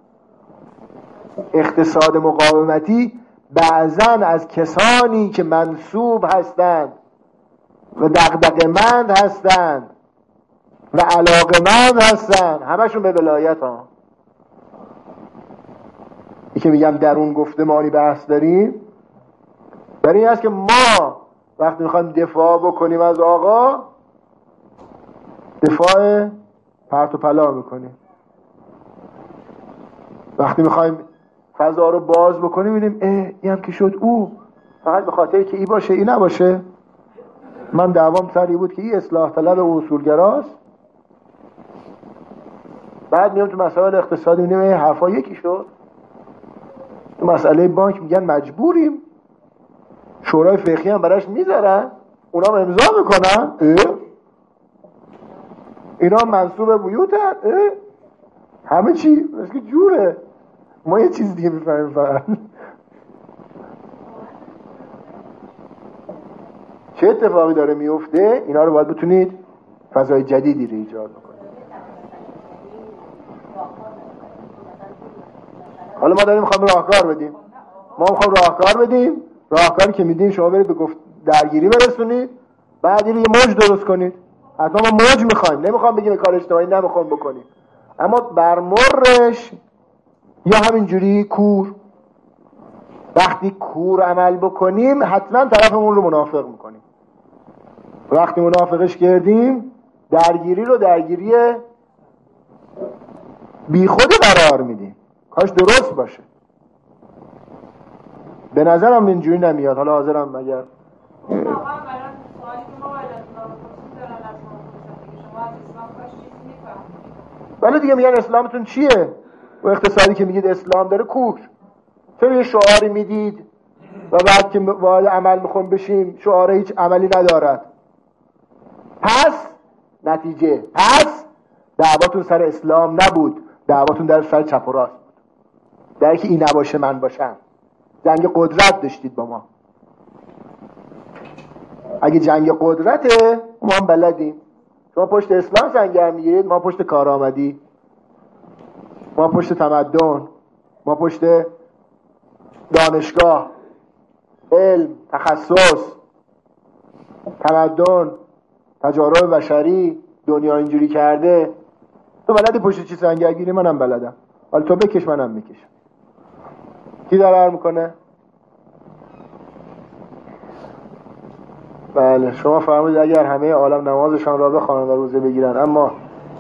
اقتصاد مقاومتی بعضا از کسانی که منسوب هستند و دغدغه‌مند هستند و علاقه‌مند هستند، همشون به ولایت ها، این که میگم درون گفتمانی بحث داریم، برای این هست که ما وقتی میخوایم دفاع بکنیم از آقا، دفاع پرت و پلا میکنیم. وقتی میخوایم فضا رو باز بکنیم میبینیم این هم که شد او فقط به خاطر که ای باشه ای نباشه. من دعوام سری بود که ای اصلاح طلب و اصولگراست، بعد میام تو مسائل اقتصادی میبینیم این حرفا یکی شد. تو مسئله بانک میگن مجبوریم، شورای فقهی هم براش میذارن، اونا هم امضا میکنن، اینا منصوب بیوتن، همه چی مثل جوره. ما یه چیز دیگه میفهمیم فقط. چه اتفاقی داره میفته؟ اینا رو باید بتونید فضای جدیدی رو ایجاد بکنید. حالا ما داریم میخوایم راهکار بدیم، راهکاری که میدیم شما برید به درگیری برسونید، بعد یه موج درست کنید. حتما ما موج میخوایم، نمیخوام بگیم کار اجتماعی نمیخوام بکنیم، اما برمرش یا همینجوری کور. وقتی کور عمل بکنیم حتما طرفمون رو منافق میکنیم. وقتی منافقش کردیم درگیری رو درگیری بی خود قرار میدیم، کاش درست باشه. به نظرم اینجوری نمیاد. حالا حاضرم اگر ولی دیگه میگن اسلامتون چیه؟ و اقتصادی که میگید اسلام داره کوک. چرا یه شعاری میدید و بعد که وارد عمل میخوام بشیم شعاره هیچ عملی ندارد؟ پس نتیجه دعواتون سر اسلام نبود، دعواتون در سر چپ و راست بود، در که این نباشه من باشم. جنگ قدرت داشتید با ما. اگه جنگ قدرته ما هم بلدیم. شما پشت اسلام سنگر میگیرید، ما پشت کارآمدی، ما پشت تمدن، ما پشت دانشگاه، علم، تخصص، تمدن، تجارب بشری. دنیا اینجوری کرده. تو بلدی پشت چی سنگر گیری؟ منم بلدم. حالا تو بکش منم میکشم. کی ضرر میکنه؟ بله شما فرمودید اگر همه عالم نمازشان را بخوانند و روزه بگیرن، اما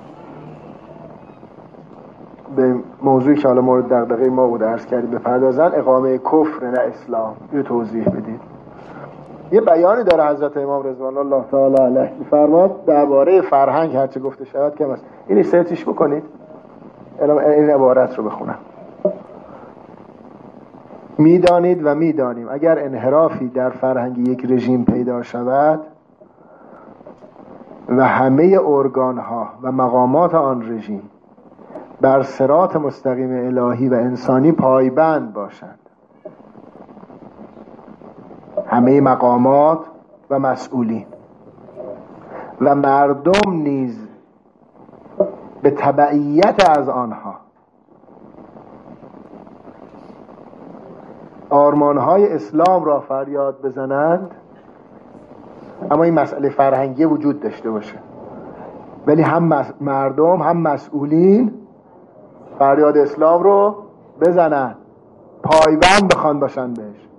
به موضوعی که حالا مورد دغدغه ما بود عرض کردیم بپردازن، اقامه کفر نه اسلام. یه توضیح بدید. یه بیانی داره حضرت امام رضوان الله تعالی علیه می‌فرماد درباره فرهنگ هرچه گفته شود کم است. این سرچش بکنید، این عبارت رو بخونم. میدانید و میدانیم اگر انحرافی در فرهنگ یک رژیم پیدا شود و همه ارگان‌ها و مقامات آن رژیم بر صراط مستقیم الهی و انسانی پایبند باشند، همه مقامات و مسئولین و مردم نیز به تبعیت از آنها آرمانهای اسلام را فریاد بزنند، اما این مسئله فرهنگی وجود داشته باشه، ولی هم مردم هم مسئولین فریاد اسلام رو بزنن، پایبند بخوان باشن بهش.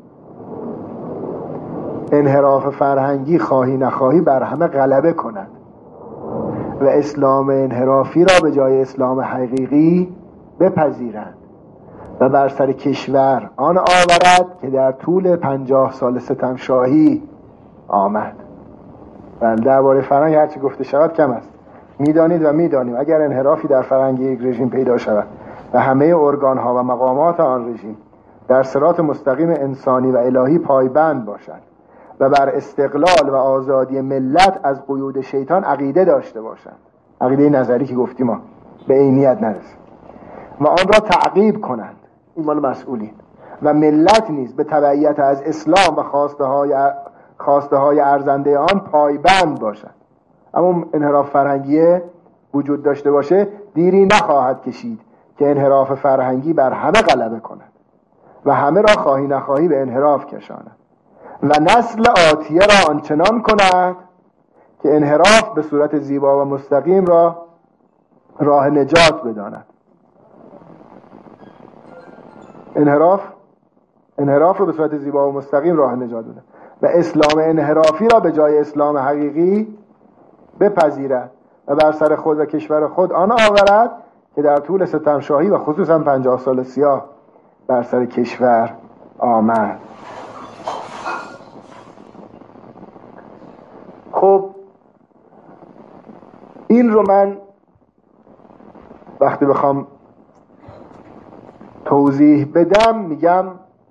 انحراف فرهنگی خواهی نخواهی بر همه غلبه کند و اسلام انحرافی را به جای اسلام حقیقی بپذیرند و بر سر کشور آن آورد که در طول 50 سال ستمشاهی آمد. بله، درباره فرهنگ هرچی گفته شود کم است. میدانید و میدانیم اگر انحرافی در فرهنگ یک رژیم پیدا شود و همه ارگان‌ها و مقامات آن رژیم در صراط مستقیم انسانی و الهی پایبند باشند و بر استقلال و آزادی ملت از قیود شیطان عقیده داشته باشند، عقیده نظری که گفتیم ما به عینیت نرسه، و آن را تعقیب کنند، این مال مسئولین، و ملت نیز به تبعیت از اسلام و خواسته های ارزنده آن پایبند باشند. اما انحراف فرهنگی وجود داشته باشه، دیری نخواهد کشید که انحراف فرهنگی بر همه غلبه کند و همه را خواهی نخواهی به انحراف کشاند و نسل آتیه را آنچنان کند که انحراف به صورت زیبا و مستقیم را راه نجات بداند. انحراف رو به صورت زیبا و مستقیم راه نجات بداند و اسلام انحرافی را به جای اسلام حقیقی بپذیرد و بر سر خود و کشور خود آن آورد که در طول ستمشاهی و خصوصا 50 سال سیاه بر سر کشور آمد. خب این رو من وقتی بخوام توضیح بدم میگم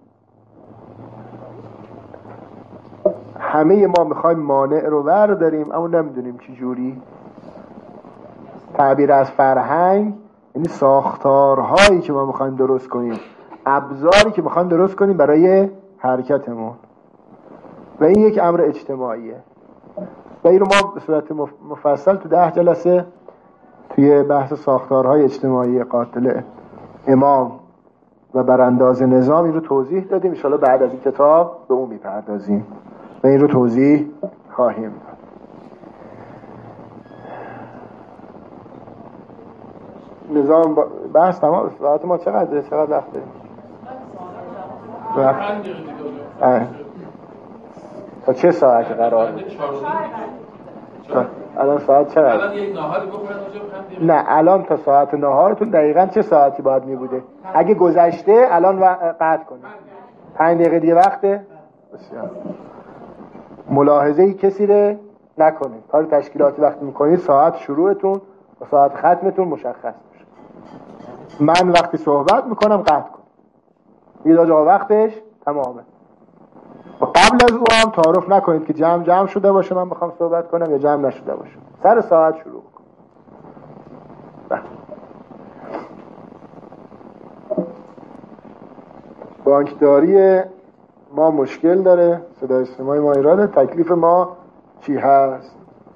همه ما میخوایم مانع رو برداریم، اما نمیدونیم چی جوری. تعبیر از فرهنگ یعنی ساختارهایی که ما میخوایم درست کنیم، ابزاری که میخوایم درست کنیم برای حرکتمون، و این یک امر اجتماعیه و این رو ما به صورت مفصل تو 10 جلسه توی بحث ساختارهای اجتماعی قاتل امام و برانداز نظام این رو توضیح دادیم. ان شاءالله بعد از این کتاب به اون میپردازیم و این رو توضیح خواهیم داد. نظام بحث تمام. ساعت ما چقدر وقت داریم؟ تا چه ساعتی قرار بود؟ الان ساعت چقدر؟ الان یک ناهاری بخورن. نه الان تا ساعت ناهارتون دقیقاً چه ساعتی باید می بوده؟ اگه گذشته الان قطع کنید. 5 دقیقه دیگه وقته؟ بسیار. ملاحظه‌ای کسی رو نکنید. کار تشکیلاتی وقتی می‌کنید ساعت شروعتون و ساعت ختمتون مشخص باشه. من وقتی صحبت می‌کنم قطع کنم. یه جا وقتش تمامه. و قبل از او هم تعارف نکنید که جمع شده باشه من بخوام صحبت کنم یا جمع نشده باشه. سر ساعت شروع کن. بانکداری ما مشکل داره، صدای اجتماعی ما ایراده. تکلیف ما چی هست؟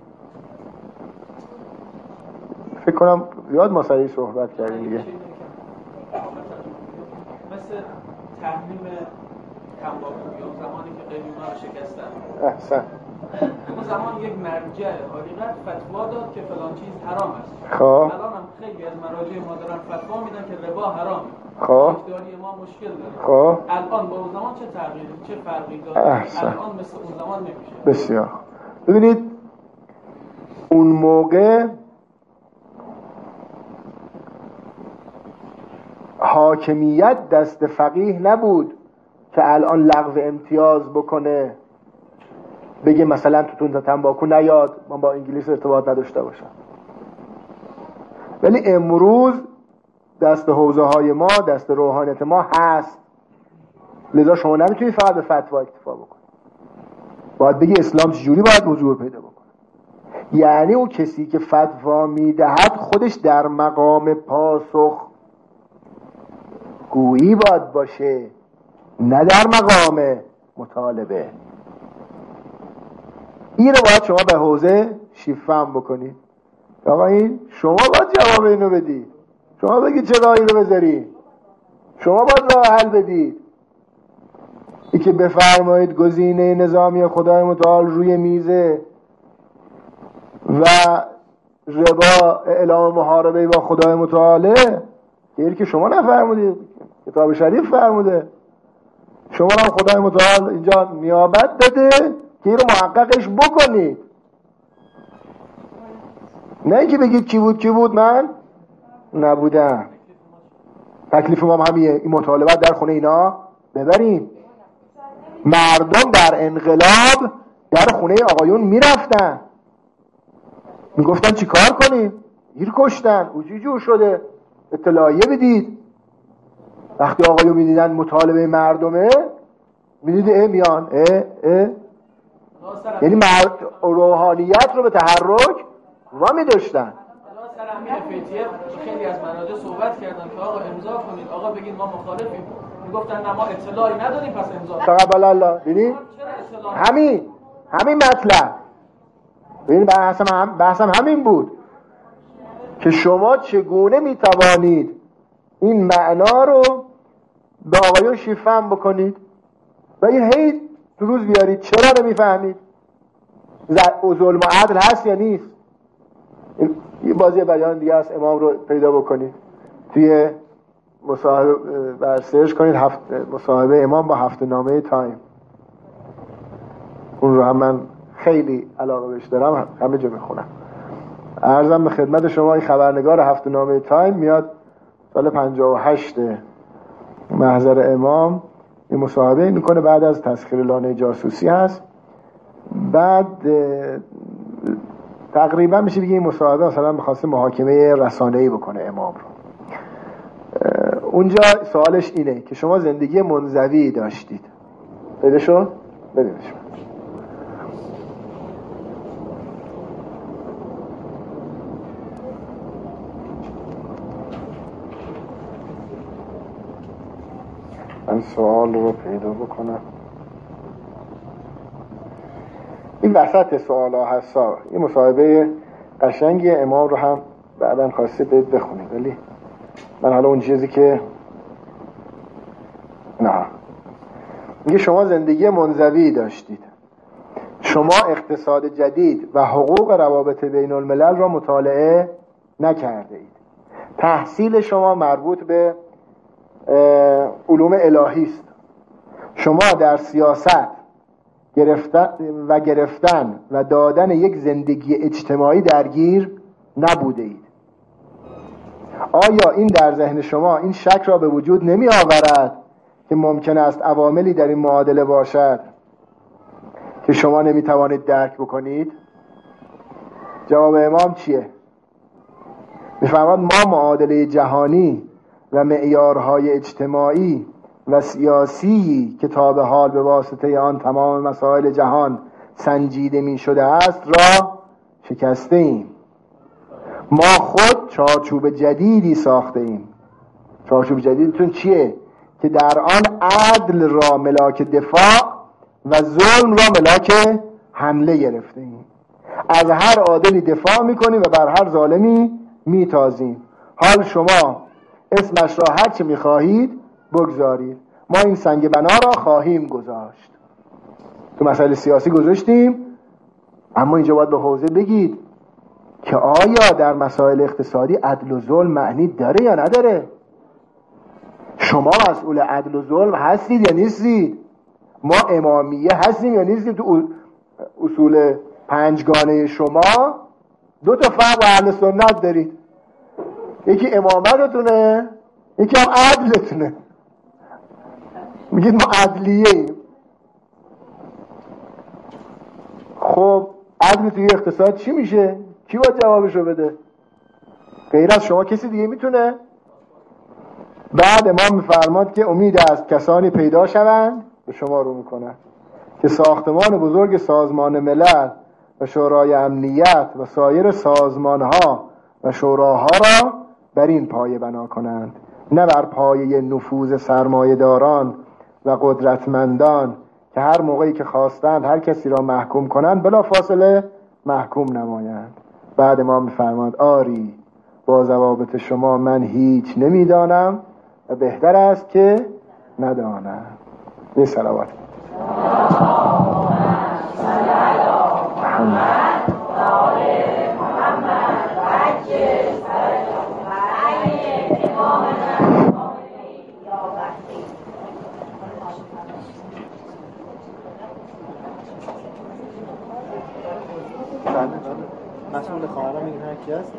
فکر کنم یاد ما سریع صحبت کردیم دیگه. مثل تحریم تنباکو یا زمانی که قلیونا رو شکستن، احسن. اون زمان یک مرجع حقیقت فتوا داد که فلان چیز حرام است. خب الان هم خیلی از مراجع ما دارن فتوا میدن که ربا حرامه. خب بانکداری ما مشکل داره. خب الان با اون زمان چه فرقی داره؟ احسن. الان مثل اون زمان نمیشه. بسیار. ببینید اون موقع حاکمیت دست فقیه نبود که الان لغو امتیاز بکنه بگه مثلا توتون تنباکو نیاد، من با انگلیس ارتباط نداشته باشم. ولی امروز دست حوزه های ما، دست روحانیت ما هست، لذا شما نمیتونید فقط به فتوا اکتفا بکنید، باید بگی اسلام چجوری باید حضور پیدا بکنه. یعنی اون کسی که فتوا میدهد خودش در مقام پاسخ گویی باید باشه، نه در مقام مطالبه. این رو باید شما به حوزه شیفهم بکنید. آقا این شما باید جواب اینو بدید، شما بگید چه راهی رو بذارید، شما باید راه حل بدید. ای که بفرمایید گزینه نظامی خدای متعال روی میزه و ربا اعلام محاربه با خدای متعاله، غیر که شما نفرمودید، کتاب شریف فرموده. شما هم خدای متعال اینجا نیابت داده که این رو محققش بکنید، نه اینکه بگید کی بود من نبودم. تکلیف ما همیه، این مطالبات در خونه اینا ببریم. مردم در انقلاب در خونه آقایون میرفتن، میگفتن چی کار کنیم، گیر کشتن، اوجی جور شده، اطلاعیه بدید. وقتی آقایون میدیدن مطالبه مردمه، میدیده میان یعنی روحانیت رو به تحرک وامی داشتن. سر همین فتیه خیلی از مناطق صحبت کردن که آقا امضا کنید، آقا بگید ما مخالفیم، میگفتن نه ما اطلاعی نداریم پس امضا. تقبل الله. ببین همین مطلب، ببین بحثم همین بود که شما چگونه میتوانید این معنا رو به آقایون شیفهم بکنید و این هی دروز بیارید. چرا نمیفهمید؟ ظلم و عدل هست یا نیست؟ این بازی بیان دیگه است. امام رو پیدا بکنید توی مصاحبه بر سرچ کنید، مصاحبه امام با هفته نامه تایم، اون رو هم من خیلی علاقه بهش دارم، همه جا میخونم. عرضم به خدمت شما این خبرنگار هفته نامه تایم میاد سال 58 محضر امام، این مصاحبه میکنه، بعد از تسخیر لانه جاسوسی هست. بعد تقریبا میشه بگه این مصاحبه مثلا می‌خواسته محاکمه رسانه‌ای بکنه امام رو. اونجا سوالش اینه که شما زندگی منزوی داشتید، پیدا شد؟ ببینش. من سوال رو پیدا بکنم. این وسط سوال ها هستا. این مصاحبه قشنگی امام رو هم بعداً خواسته بخونید، ولی من حالا اون چیزی که نه، میگه شما زندگی منزوی داشتید، شما اقتصاد جدید و حقوق روابط بین الملل را مطالعه نکرده اید. تحصیل شما مربوط به علوم الهی است. شما در سیاست گرفتن و دادن یک زندگی اجتماعی درگیر نبوده اید. آیا این در ذهن شما این شک را به وجود نمی آورد که ممکن است عواملی در این معادله باشد که شما نمی توانید درک بکنید؟ جواب امام چیه؟ می‌فرماید ما معادله جهانی و معیارهای اجتماعی و سیاسی که تا به حال به واسطه آن تمام مسائل جهان سنجیده می شده است را شکسته ایم. ما خود چارچوب جدیدی ساخته ایم. چارچوب جدیدتون چیه؟ که در آن عدل را ملاک دفاع و ظلم را ملاک حمله گرفته ایم. از هر عادلی دفاع میکنیم و بر هر ظالمی میتازیم. حال شما اسمش را هر چه میخواهید بگذارید، ما این سنگ بنا را خواهیم گذاشت. تو مسائل سیاسی گذاشتیم، اما اینجا باید به حوزه بگید که آیا در مسائل اقتصادی عدل و ظلم معنی داره یا نداره؟ شما مسئول عدل و ظلم هستید یا نیستید؟ ما امامیه هستیم یا نیستیم؟ تو اصول پنجگانه شما دو تا فرق با اهل سنت دارید، یکی امامتتونه، یکی هم عدلتونه. میگید ما عدلیه ایم. خب عدل توی اقتصاد چی میشه؟ کی باید جوابشو بده؟ غیر از شما کسی دیگه میتونه؟ بعد امام میفرماد که امید است کسانی پیدا شوند، به شما رو میکنن که ساختمان بزرگ سازمان ملل و شورای امنیت و سایر سازمانها و شوراها را بر این پایه بنا کنند، نه بر پایه نفوذ سرمایه‌داران و قدرتمندان که هر موقعی که خواستند هر کسی را محکوم کنند بلا فاصله محکوم نمایند. بعد ما میفرماد آری با ضوابط شما من هیچ نمیدانم و بهتر است که ندانم. یه صلوات مسئول خواهرام این هر کی هست